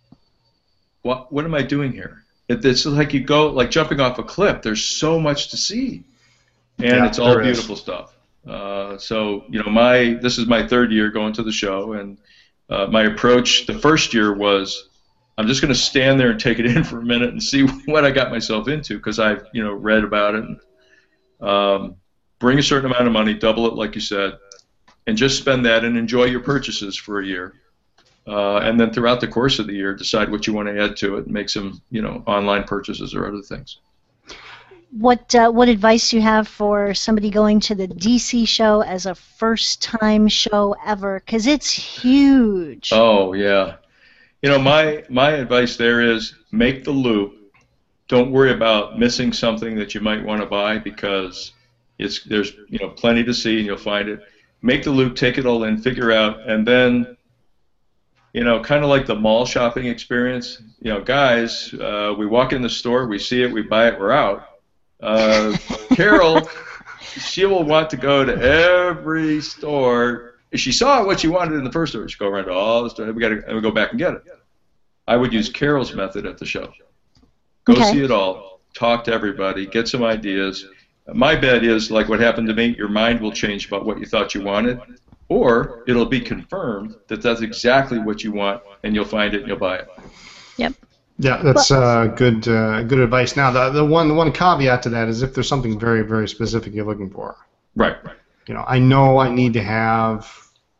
S3: what, what am I doing here? It, it's like you go, like jumping off a cliff. There's so much to see, and
S1: yeah,
S3: it's all beautiful is. stuff. Uh, so, you know, my this is my third year going to the show, and uh, my approach the first year was, I'm just going to stand there and take it in for a minute and see what I got myself into, because I've, you know, read about it. And, um, bring a certain amount of money, double it like you said, and just spend that and enjoy your purchases for a year. Uh, and then throughout the course of the year, decide what you want to add to it and make some, you know, online purchases or other things.
S2: What uh, what advice do you have for somebody going to the D C show as a first-time show ever? Because it's huge.
S3: Oh, yeah. You know, my, my advice there is make the loop. Don't worry about missing something that you might want to buy, because it's there's, you know, plenty to see and you'll find it. Make the loop, take it all in, figure out, and then, you know, kind of like the mall shopping experience. You know, guys, uh, we walk in the store, we see it, we buy it, we're out. Uh, Carol, she will want to go to every store. If she saw what she wanted in the first store, she'll go around to all the stores. We got to and we go back and get it. I would use Carol's method at the show. Go
S2: okay.
S3: see it all. Talk to everybody. Get some ideas. My bet is, like what happened to me, your mind will change about what you thought you wanted, or it'll be confirmed that that's exactly what you want, and you'll find it and you'll buy it.
S2: Yep.
S1: Yeah, that's uh, good. Uh, good advice. Now, the the one the one caveat to that is if there's something very very specific you're looking for.
S3: Right. Right.
S1: You know, I know I need to have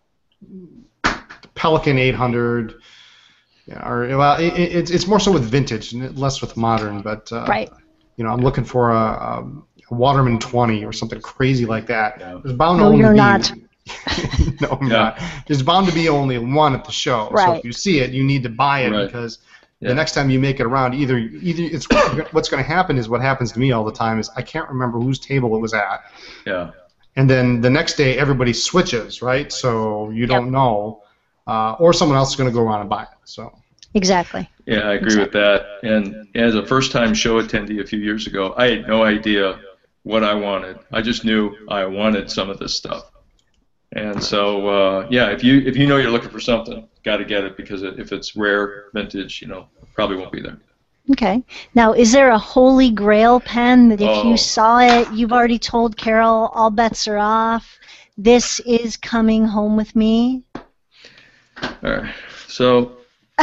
S1: Pelican eight hundred. Yeah, or well, it, it's it's more so with vintage, less with modern. But uh,
S2: right.
S1: You know, I'm looking for a, a Waterman twenty or something crazy like that.
S3: Yeah.
S1: There's bound
S2: no,
S1: to only
S2: you're
S1: be,
S2: not.
S1: no, I'm
S3: yeah.
S1: not. There's bound to be only one at the show.
S2: Right.
S1: So if you see it, you need to buy it
S3: right.
S1: because
S3: yeah.
S1: the next time you make it around, either either it's what's going to happen is what happens to me all the time is I can't remember whose table it was at.
S3: Yeah.
S1: And then the next day everybody switches, right? So you don't yep. know, uh, or someone else is going to go around and buy it. So.
S2: Exactly.
S3: Yeah, I agree exactly. with that. And as a first-time show attendee a few years ago, I had no idea what I wanted. I just knew I wanted some of this stuff. And so, uh, yeah, if you if you know you're looking for something, got to get it, because if it's rare, vintage, you know, probably won't be there.
S2: Okay. Now, is there a holy grail pen that if
S3: oh.
S2: you saw it, you've already told Carol, all bets are off, this is coming home with me?
S3: All right. So...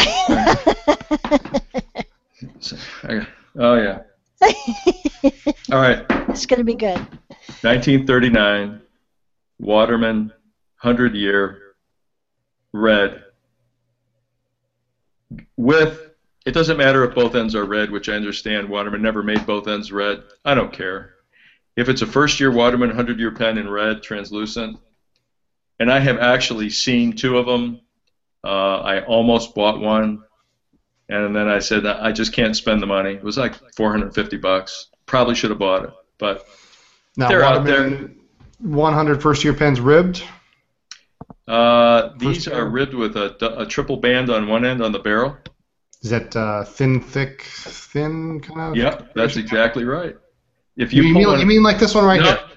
S3: so I, oh, yeah. All right.
S2: It's going to be good.
S3: nineteen thirty-nine, Waterman, one hundred year, red. With, it doesn't matter if both ends are red, which I understand. Waterman never made both ends red. I don't care. If it's a first-year Waterman one hundred year pen in red, translucent, and I have actually seen two of them. Uh, I almost bought one, and then I said I just can't spend the money. It was like four hundred fifty bucks. Probably should have bought it, but
S1: now,
S3: they're out there.
S1: one hundred first-year pens ribbed?
S3: Uh, these are ribbed with a, a triple band on one end on the barrel.
S1: Is that uh, thin, thick, thin kind of?
S3: Yep, that's exactly right. If you,
S1: you,
S3: pull
S1: mean,
S3: one,
S1: you mean like this one right
S3: no,
S1: here?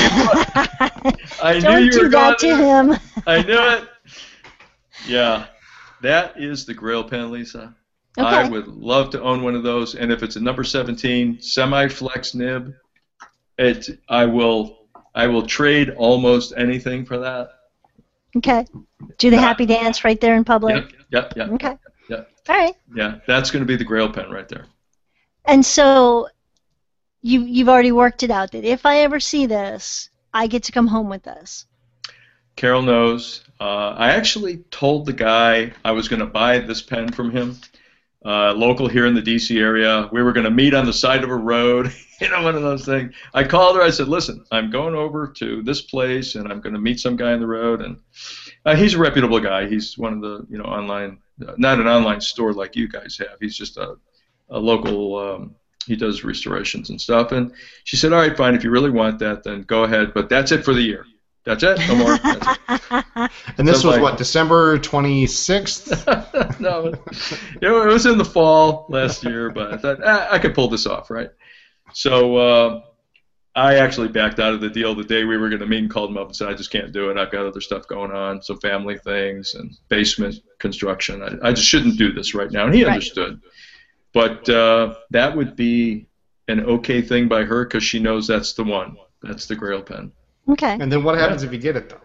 S3: I
S2: Don't
S3: knew you
S2: do
S3: were
S2: that to
S3: going
S2: him.
S3: I knew it. Yeah, that is the Grail pen, Lisa.
S2: Okay.
S3: I would love to own one of those. And if it's a number seventeen semi-flex nib, it I will I will trade almost anything for that.
S2: Okay. Do the happy dance right there in public.
S3: Yeah, yeah, yeah.
S2: Okay.
S3: Yeah.
S2: All right.
S3: Yeah, that's going to be the Grail pen right there.
S2: And so you you've already worked it out that if I ever see this, I get to come home with this.
S3: Carol knows. Uh, I actually told the guy I was going to buy this pen from him, uh, local here in the D C area. We were going to meet on the side of a road, you know, one of those things. I called her. I said, listen, I'm going over to this place, and I'm going to meet some guy on the road. And uh, he's a reputable guy. He's one of the, you know, online, uh, not an online store like you guys have. He's just a, a local, um, he does restorations and stuff. And she said, all right, fine. If you really want that, then go ahead. But that's it for the year. That's it. No more. That's it.
S1: And this
S3: So
S1: was
S3: like-
S1: what, December twenty-sixth?
S3: No, it, it was in the fall last year, but I thought ah, I could pull this off, right? So uh, I actually backed out of the deal the day we were going to meet and called him up and said, I just can't do it. I've got other stuff going on, some family things and basement construction. I, I just shouldn't do this right now. And he
S2: Right.
S3: understood. But uh, that would be an okay thing by her because she knows that's the one. That's the Grail pen.
S2: Okay.
S1: And then what happens if you get it, though?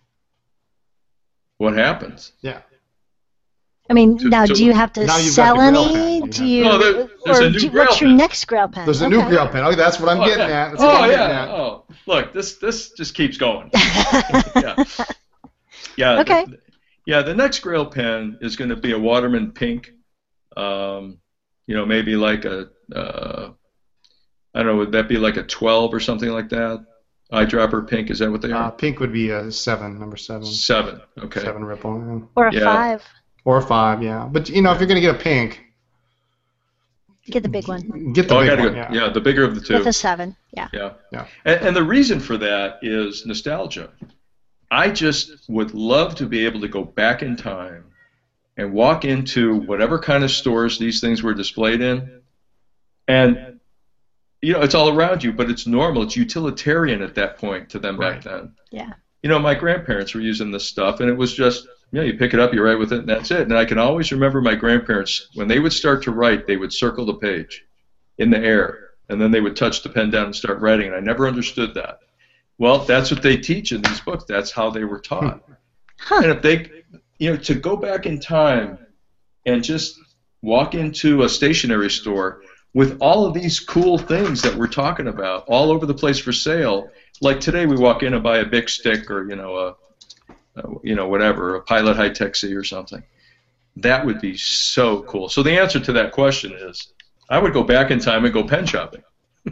S3: What happens?
S1: Yeah.
S2: I mean,
S3: To-
S2: now
S3: to-
S2: do you have to
S1: Now you've
S2: sell
S1: got the Grail
S2: any?
S1: pen. You
S2: Do
S1: have-
S2: you?
S3: No, there- there's
S2: or
S3: a new
S2: do,
S3: Grail
S2: what's your
S3: pen.
S2: next Grail pen?
S1: There's a
S2: okay.
S1: new Grail pen. Oh, that's what I'm
S3: Oh,
S1: getting
S3: yeah.
S1: at. That's what
S3: Oh
S1: I'm
S3: yeah.
S1: getting at.
S3: Oh, look, this this just keeps going. yeah. Yeah.
S2: Okay.
S3: The, yeah. The next Grail pen is going to be a Waterman pink. Um, you know, maybe like a uh, I don't know. Would that be like a twelve or something like that? Eyedropper pink. Is that what they
S1: Uh,
S3: are?
S1: pink would be a seven, number seven.
S3: Seven. Okay.
S1: Seven ripple. Yeah.
S2: Or a
S3: Yeah.
S2: five.
S1: Or a five, yeah. But, you know, if you're going to get a pink,
S2: Get the big one
S1: get the
S3: Oh, I
S1: big
S3: gotta
S1: one.
S3: go.
S1: Yeah.
S3: Yeah, the bigger of the two.
S2: with a seven. Yeah.
S3: Yeah.
S1: Yeah.
S3: And, and the reason for that is nostalgia. I just would love to be able to go back in time and walk into whatever kind of stores these things were displayed in. And, you know, it's all around you, but it's normal. It's utilitarian at that point to them back
S1: Right.
S3: then.
S2: Yeah.
S3: You know, my grandparents were using this stuff, and it was just, you know, you pick it up, you write with it, and that's it. And I can always remember my grandparents, when they would start to write, they would circle the page in the air, and then they would touch the pen down and start writing, and I never understood that. Well, that's what they teach in these books. That's how they were taught.
S2: Huh.
S3: And if they, you know, to go back in time and just walk into a stationery store with all of these cool things that we're talking about all over the place for sale, like today we walk in and buy a Bic stick or, you know, a, a you know, whatever, a Pilot High-Tech C or something. That would be so cool. So the answer to that question is I would go back in time and go pen shopping.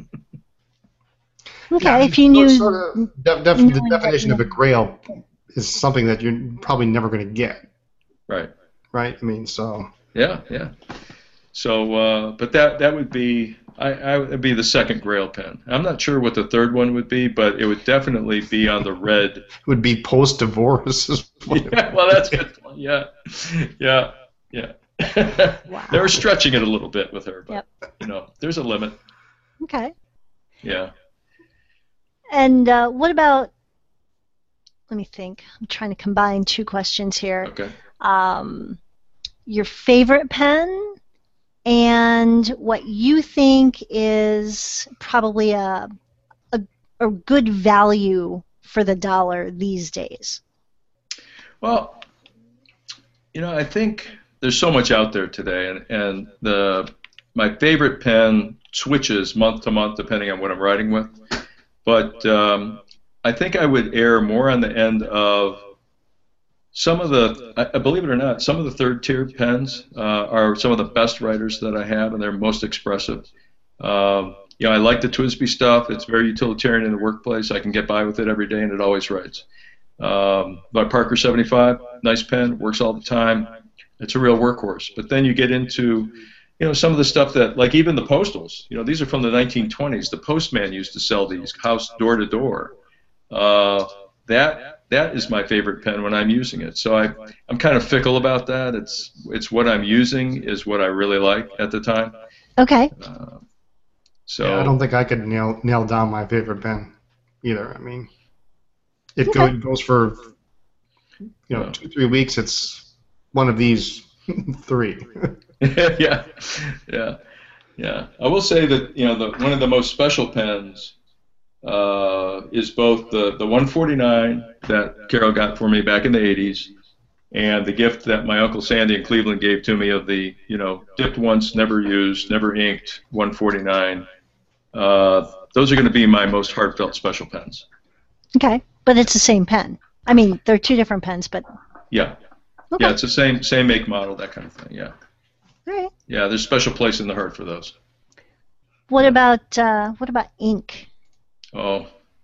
S2: Okay.
S1: Yeah,
S2: if you knew.
S1: sort of def- def- the
S2: knowing what
S1: definition
S2: you
S1: of a grail is something that you're probably never going to get,
S3: Right.
S1: right? I mean, so
S3: Yeah, yeah. So, uh, but that that would be I, I would be the second Grail pen. I'm not sure what the third one would be, but it would definitely be on the red.
S1: it would be post-divorce. is what it
S3: Yeah, well, that's good. Yeah, yeah, yeah.
S2: Wow.
S3: They were stretching it a little bit with her, but
S2: Yep.
S3: you know, there's a limit.
S2: Okay.
S3: Yeah.
S2: And uh, what about? Let me think. I'm trying to combine two questions here.
S3: Okay.
S2: Um, your favorite pen and what you think is probably a, a a good value for the dollar these days.
S3: Well, you know, I think there's so much out there today, and, and the my favorite pen switches month to month depending on what I'm writing with. But um, I think I would err more on the end of some of the, I, I believe it or not, some of the third tier pens uh, are some of the best writers that I have, and they're most expressive. Um, you know, I like the Twisby stuff. It's very utilitarian in the workplace. I can get by with it every day, and it always writes. Um, but Parker seventy-five, nice pen, works all the time. It's a real workhorse. But then you get into, you know, some of the stuff that, like even the Postals, you know, these are from the nineteen twenties. The postman used to sell these, house door to door. Uh, that that is my favorite pen when I'm using it. So I, I'm kind of fickle about that. It's it's what I'm using is what I really like at the time.
S2: Okay.
S3: Uh, so
S1: Yeah, I don't think I could nail nail down my favorite pen either. I mean, it
S2: Okay.
S1: go, goes for you know
S3: Yeah.
S1: two three weeks. It's one of these three.
S3: yeah, yeah, yeah. I will say that you know the one of the most special pens uh, is both the the one forty-nine that Carol got for me back in the eighties, and the gift that my Uncle Sandy in Cleveland gave to me of the you know dipped once, never used, never inked one forty-nine. Uh, those are going to be my most heartfelt special pens.
S2: Okay, but it's the same pen. I mean, they're two different pens, but
S3: Yeah,
S2: okay.
S3: yeah, it's the same same make model, that kind of thing. Yeah.
S2: All right.
S3: Yeah, there's a special place in the heart for those.
S2: What about uh, what about ink?
S3: Oh.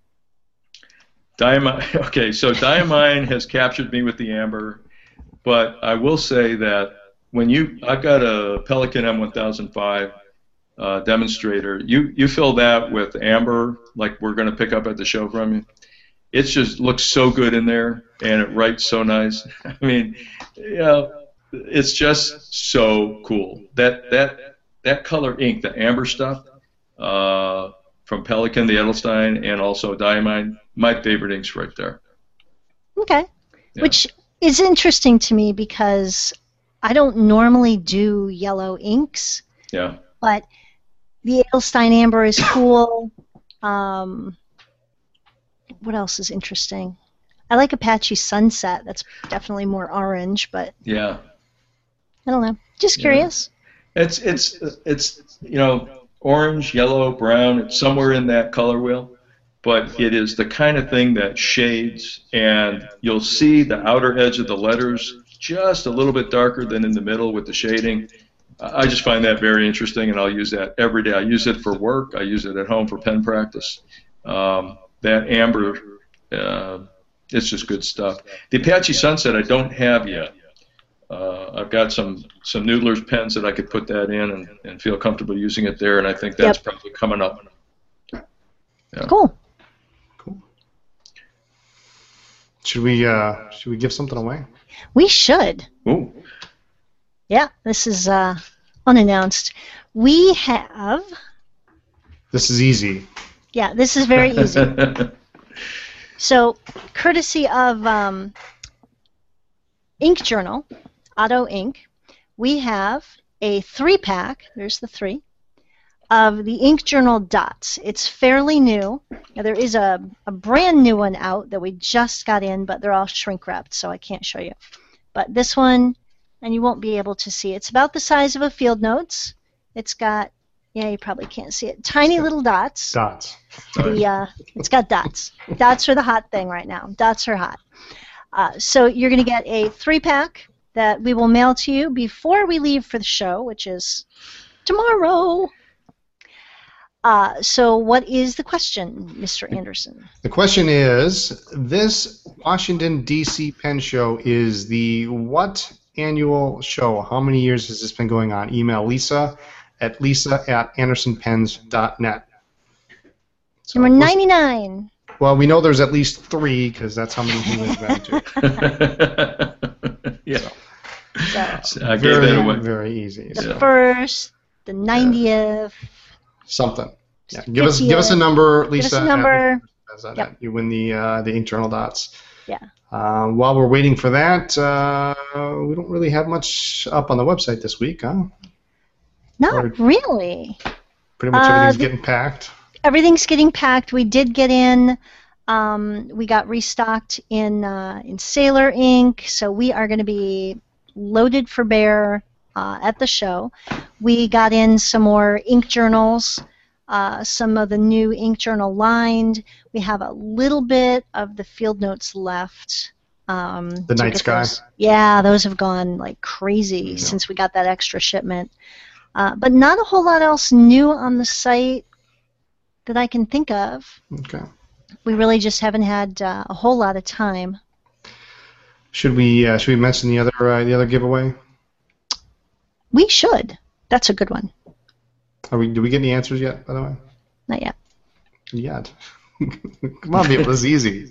S3: Diamine, okay, so Diamine has captured me with the amber, but I will say that when you, I've got a Pelikan M one thousand five uh, demonstrator, you, you fill that with amber, like we're going to pick up at the show from you. It just looks so good in there, and it writes so nice. I mean, yeah, it's just so cool. That that that color ink, the amber stuff, uh, from Pelikan, the Edelstein, and also Diamine, my favorite inks right there.
S2: Okay.
S3: Yeah.
S2: Which is interesting to me because I don't normally do yellow inks,
S3: Yeah.
S2: but the Edelstein Amber is cool. Um, what else is interesting? I like Apache Sunset. That's definitely more orange, but
S3: Yeah.
S2: I don't know. Just
S3: Yeah.
S2: curious.
S3: It's it's it's you know orange, yellow, brown. It's somewhere in that color wheel, but it is the kind of thing that shades, and you'll see the outer edge of the letters just a little bit darker than in the middle with the shading. I just find that very interesting, and I'll use that every day. I use it for work. I use it at home for pen practice. Um, that amber, uh, it's just good stuff. The Apache Sunset I don't have yet. Uh, I've got some some Noodler's pens that I could put that in and, and feel comfortable using it there, and I think that's
S2: Yep.
S3: probably coming up. Yeah.
S2: Cool.
S1: Should we uh, should we give something away?
S2: We should.
S3: Ooh.
S2: Yeah, this is uh, unannounced. We have,
S1: This is easy.
S2: yeah, this is very easy. So, courtesy of um, Ink Journal, Otto Ink, we have a three-pack, there's the three, of the Ink Journal Dots. It's fairly new. Now, there is a, a brand new one out that we just got in, but they're all shrink-wrapped, so I can't show you. But this one, and you won't be able to see it. It's about the size of a Field Notes. It's got, yeah, you probably can't see it, tiny little dots.
S1: Dots.
S2: The, uh, it's got dots. Dots are the hot thing right now. Dots are hot. Uh, so you're going to get a three-pack that we will mail to you before we leave for the show, which is tomorrow. Uh, so what is the question, Mister Anderson?
S1: The question is, this Washington, D C Pen Show is the what annual show? How many years has this been going on? Email Lisa at lisa at anderson pens dot net. So
S2: Number
S1: let's-
S2: ninety-nine.
S1: Well, we know there's at least three because that's how many we've been to.
S3: Yeah.
S2: So
S3: I gave
S1: Very,
S3: that away.
S1: very easy.
S2: the
S3: Yeah.
S2: first, the ninetieth.
S1: Something. Yeah. Give us give us a number, Lisa.
S2: Give us a
S1: at
S2: number.
S1: Pens dot net.
S2: Yep.
S1: You win the uh, the Ink Journal Dots.
S2: Yeah.
S1: Uh, while we're waiting for that, uh, we don't really have much up on the website this week, huh?
S2: Not
S1: Or-
S2: really.
S1: Pretty much
S2: Uh,
S1: everything's
S2: the-
S1: getting packed.
S2: Everything's getting packed. We did get in. Um, we got restocked in uh, in Sailor ink, so we are going to be loaded for bear uh, at the show. We got in some more ink journals, uh, some of the new ink journal lined. We have a little bit of the Field Notes left. Um,
S1: The
S2: to
S1: Night
S2: get
S1: Sky?
S2: those- Yeah, those have gone like crazy
S1: Yeah.
S2: since we got that extra shipment. Uh, but not a whole lot else new on the site that I can think of.
S1: Okay.
S2: We really just haven't had uh, a whole lot of time.
S1: Should we uh, should we mention the other uh, the other giveaway?
S2: We should. That's a good one.
S1: Are we? Do we get any answers yet? By the way,
S2: Not yet.
S1: yet. Come on, people. This is easy.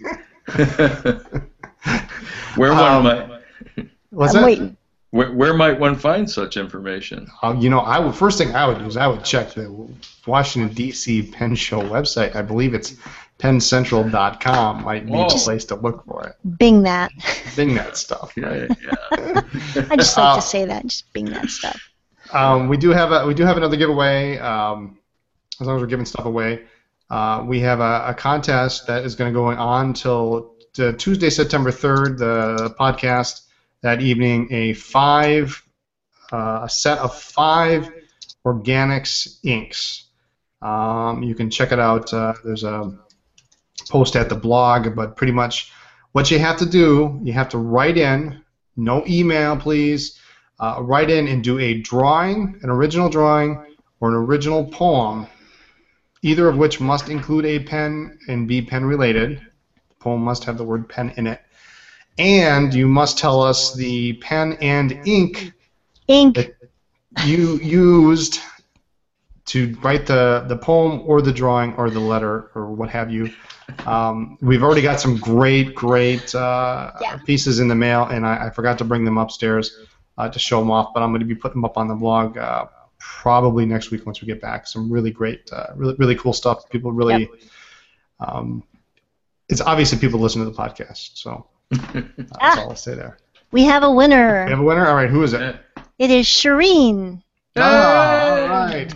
S3: Where one
S1: Um,
S3: might
S1: What's
S2: I'm
S1: that?
S2: waiting.
S3: where, where might one find such information?
S1: Uh, you know, I would first thing I would do is I would check the Washington D C Pen Show website. I believe it's pen central dot com might be
S3: Oh.
S1: the place to look for it.
S2: Bing that.
S1: Bing that stuff.
S3: Yeah,
S1: Right?
S3: yeah.
S2: I just like
S1: Uh,
S2: to say that. Just Bing that stuff.
S1: Um, we do have a we do have another giveaway. Um, as long as we're giving stuff away, uh, we have a, a contest that is going to go on till to Tuesday, September third. The podcast that evening, a five uh, a set of five Organics inks. Um, you can check it out. Uh, there's a post at the blog, but pretty much what you have to do, you have to write in, no email, please. Uh, write in and do a drawing, an original drawing, or an original poem, either of which must include a pen and be pen related. The poem must have the word pen in it. And you must tell us the pen and ink
S2: Ink.
S1: that you used to write the, the poem or the drawing or the letter or what have you. Um, we've already got some great, great uh,
S2: Yeah.
S1: pieces in the mail, and I, I forgot to bring them upstairs uh, to show them off, but I'm going to be putting them up on the blog uh, probably next week once we get back. Some really great, uh, really, really cool stuff. People really,
S2: Yep.
S1: um, it's obviously people listen to the podcast, so uh, that's
S2: Ah.
S1: all I'll say there.
S2: We have a
S1: We
S2: winner.
S1: have a winner? All right, who is it?
S3: Yeah.
S2: It is Shireen.
S1: Ah, all right.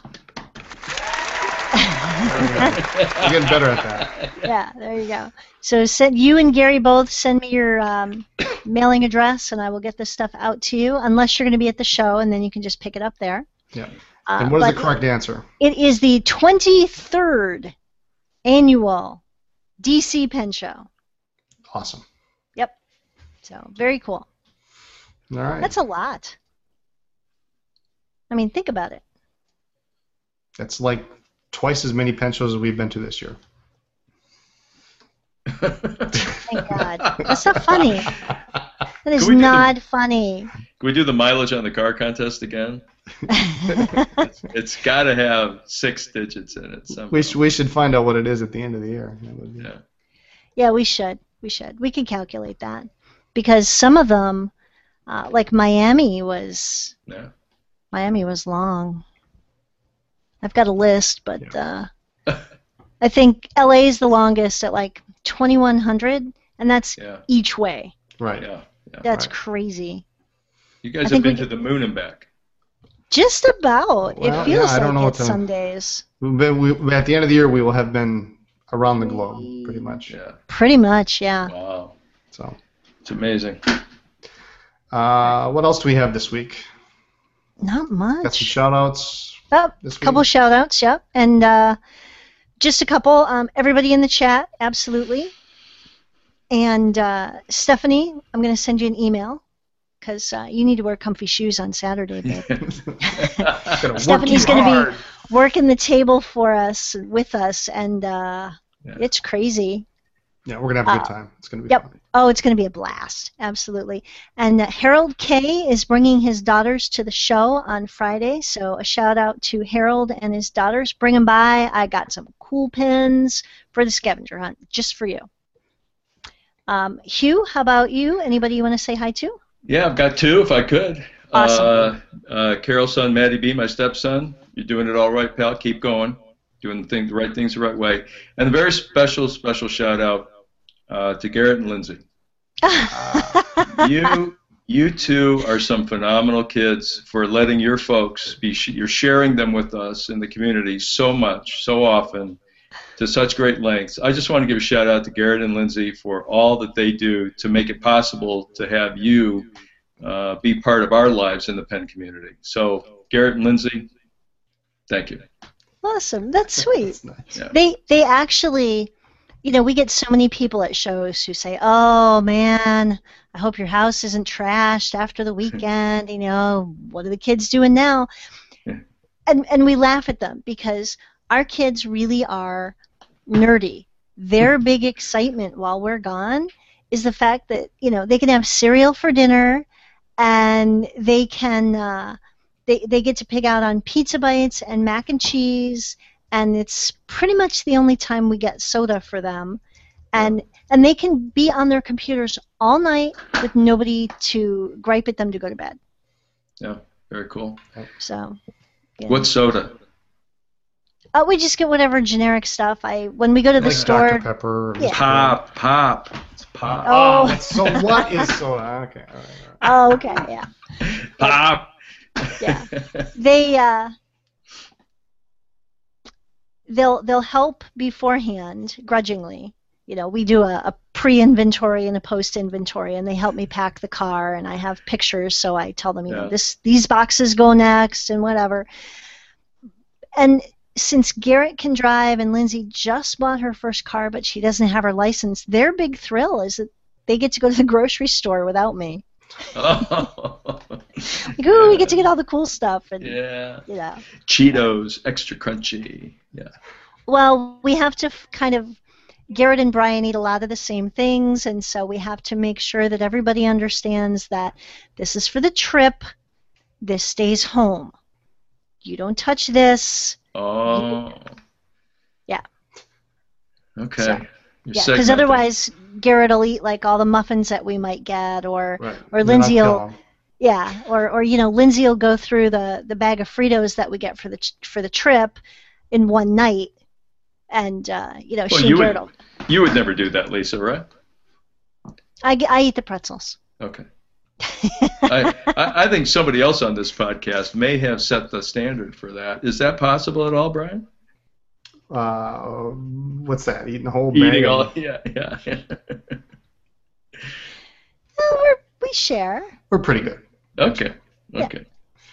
S1: You're getting better at that.
S2: Yeah, there you go. So send you and Gary both send me your um, mailing address, and I will get this stuff out to you. Unless you're going to be at the show, and then you can just pick it up there.
S1: Yeah.
S2: Uh,
S1: And what is the
S2: but
S1: correct answer?
S2: It is the twenty-third annual D C Pen Show.
S1: Awesome.
S2: So very cool.
S1: All right.
S2: That's a lot. I mean, think about it.
S1: That's like twice as many pen shows as we've been to this year.
S2: Thank God. That's not funny. That is
S3: Can we do the-
S2: not funny.
S3: Can we do the mileage on the car contest again? It's got to have six digits in it somehow.
S1: We, sh- we should find out what it is at the end of the year. That would be-
S3: Yeah.
S2: Yeah, we should. We should. We can calculate that. Because some of them, uh, like Miami was,
S3: Yeah.
S2: Miami was long. I've got a list, but uh, I think L A is the longest at like twenty-one hundred, and that's
S3: Yeah.
S2: each way.
S1: Right.
S3: Yeah. Yeah.
S2: That's
S1: Right.
S2: crazy.
S3: You
S2: I
S3: guys have
S2: think we
S3: been to the moon and back.
S2: Just about.
S1: Well,
S2: it feels
S1: yeah, I don't
S2: like
S1: know
S2: it
S1: what the-
S2: some days.
S1: But we, at the end of the year, we will have been around the globe, pretty much.
S3: Yeah.
S2: Pretty much, yeah.
S3: Wow.
S1: So,
S3: It's amazing.
S1: uh, what else do we have this week?
S2: Not
S1: Got some
S2: much.
S1: shout-outs
S2: Oh,
S1: this
S2: couple
S1: week?
S2: shout outs, yep. And uh, just a couple. Um, everybody in the chat, absolutely. And uh, Stephanie, I'm going to send you an email because uh, you need to wear comfy shoes on Saturday, babe.
S1: Gotta work
S2: Stephanie's
S1: you
S2: gonna be-
S1: hard.
S2: Working the table for us, with us, and uh,
S3: Yeah.
S2: it's crazy.
S1: Yeah, we're going to have a good
S2: uh,
S1: time. It's going to be
S2: yep.
S1: fun.
S2: Oh, it's going to be a blast, absolutely. And uh, Harold K is bringing his daughters to the show on Friday, so a shout out to Harold and his daughters. Bring them by. I got some cool pins for the scavenger hunt, just for you. Um, Hugh, how about you? Anybody you want to say hi to?
S3: Yeah, I've got two if I could.
S2: Awesome.
S3: Uh, uh, Carol's son, Matty B, my stepson. You're doing it all right, pal. Keep going. Doing the, thing, the right things the right way. And a very special, special shout out uh, to Garrett and Lindsay. You, you two are some phenomenal kids for letting your folks be. Sh- you're sharing them with us in the community so much, so often, to such great lengths. I just want to give a shout out to Garrett and Lindsay for all that they do to make it possible to have you uh, be part of our lives in the Penn community. So, Garrett and Lindsay, thank you.
S2: Awesome. That's sweet.
S1: That's nice.
S3: Yeah.
S2: They they actually, you know, we get so many people at shows who say, "Oh man, I hope your house isn't trashed after the weekend." You know, what are the kids doing now?
S3: Yeah.
S2: And and we laugh at them because our kids really are nerdy. Their big excitement while we're gone is the fact that, you know, they can have cereal for dinner, and they can. Uh, They, they get to pick out on pizza bites and mac and cheese, and it's pretty much the only time we get soda for them. And and they can be on their computers all night with nobody to gripe at them to go to bed.
S3: Yeah, very cool.
S2: So, yeah.
S3: What soda?
S2: Uh, we just get whatever generic stuff. I when we go to the
S1: Like
S2: store.
S1: Doctor Pepper. or
S2: Yeah.
S3: Pop, pop. It's pop.
S2: Oh.
S1: Oh, so what is soda? Okay, all right, all right.
S2: Oh, okay, yeah.
S3: Pop.
S2: Yeah. They uh, they'll they'll help beforehand, grudgingly. You know, we do a, a pre-inventory and a post-inventory, and they help me pack the car, and I have pictures, so I tell them, you
S3: Yeah.
S2: know, this these boxes go next and whatever. And since Garrett can drive and Lindsay just bought her first car, but she doesn't have her license, their big thrill is that they get to go to the grocery store without me.
S3: Oh.
S2: Like, ooh, we get to get all the cool stuff, and
S3: Yeah.
S2: you know.
S3: Cheetos, extra crunchy. Yeah.
S2: Well, we have to f- kind of, Garrett and Brian eat a lot of the same things, and so we have to make sure that everybody understands that this is for the trip, this stays home. You don't touch this.
S3: Oh.
S2: Yeah.
S3: Okay.
S2: So,
S3: You're
S2: Yeah, because
S3: segmenting.
S2: otherwise Garrett will eat like all the muffins that we might get, or
S1: Right.
S2: or
S1: Then
S2: Lindsay
S1: I'll
S2: will,
S1: kill 'em.
S2: yeah, or or you know Lindsay will go through the, the bag of Fritos that we get for the ch- for the trip in one night, and uh, you know
S3: Well,
S2: she
S3: you
S2: and Garrett
S3: would,
S2: will,
S3: you would never do that, Lisa, right?
S2: I, g- I eat the pretzels.
S3: Okay. I, I I think somebody else on this podcast may have set the standard for that. Is that possible at all, Brian?
S1: Uh, what's that? Eating a whole bag
S3: Eating
S1: of-
S3: all, yeah, yeah.
S2: Well, we're, we share,
S1: We're pretty good.
S3: Okay,
S2: Yeah.
S3: okay.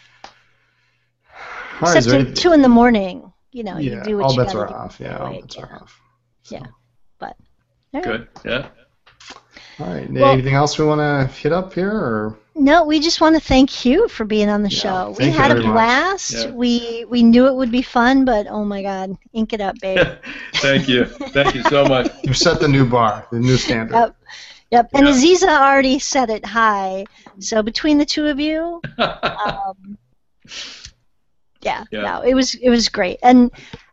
S1: All right, is
S2: except
S1: there
S2: at
S1: any-
S2: two in the morning. You know,
S1: yeah,
S2: you do what
S1: all
S2: you
S1: bets
S2: gotta
S1: are
S2: do.
S1: off. Yeah, all
S2: Like,
S1: bets are
S2: yeah.
S1: off. So.
S2: Yeah. But all right.
S3: Good, yeah.
S1: All right.
S2: Well-
S1: Anything else we want to hit up here, or
S2: No, we just want to thank Hugh for being on the
S1: Yeah,
S2: show. We
S1: thank you
S2: had a
S1: very much.
S2: blast.
S3: Yeah.
S2: We we knew it would be fun, but oh my God, ink it up, babe.
S3: Thank you. Thank you so much.
S1: you set the new bar, the new standard?
S2: Yep. Yep. And
S3: Yeah.
S2: Aziza already set it high. So between the two of you, um, yeah,
S3: Yeah.
S2: no, it was it was great. And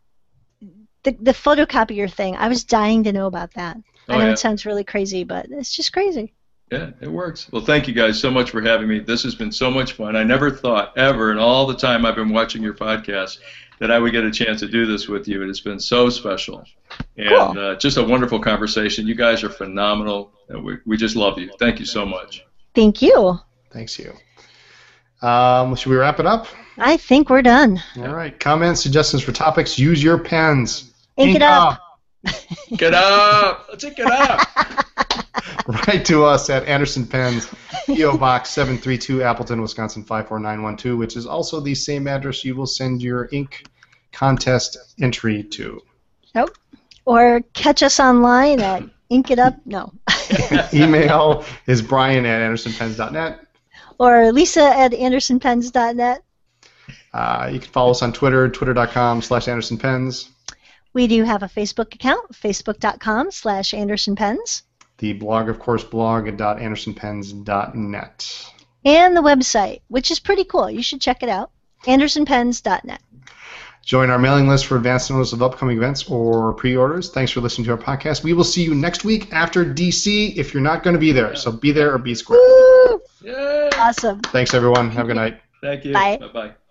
S2: the the photocopier thing, I was dying to know about that. I
S3: Oh,
S2: know
S3: yeah.
S2: it sounds really crazy, but it's just crazy.
S3: Yeah, it works. Well, thank you guys so much for having me. This has been so much fun. I never thought ever in all the time I've been watching your podcast that I would get a chance to do this with you. It has been so special. And
S2: Cool.
S3: uh, just a wonderful conversation. You guys are phenomenal. And we, we just love you. Thank you so much.
S2: Thank you.
S1: Thanks, you. Um, should we wrap it up?
S2: I think we're done.
S1: All right. Comments, suggestions for topics. Use your pens.
S2: Ink it up.
S3: Get up. Let's get up.
S1: Write to us at Anderson Pens, P O Box seven three two, Appleton, Wisconsin five four nine one two, which is also the same address you will send your ink contest entry to.
S2: Nope. Or catch us online at Ink It Up. No.
S1: Email is brian at anderson pens dot net.
S2: Or Lisa at anderson pens dot net.
S1: Uh, you can follow us on Twitter, twitter.com slash andersonpens.
S2: We do have a Facebook account, facebook.com slash andersonpens.
S1: The blog, of course, blog dot anderson pens dot net.
S2: And the website, which is pretty cool. You should check it out, anderson pens dot net.
S1: Join our mailing list for advance notice of upcoming events or pre-orders. Thanks for listening to our podcast. We will see you next week after D C if you're not going to be there. So be there or be square.
S2: Woo!
S3: Yay.
S2: Awesome.
S1: Thanks, everyone. Have a good night.
S3: Thank you.
S2: Bye.
S3: Bye-bye.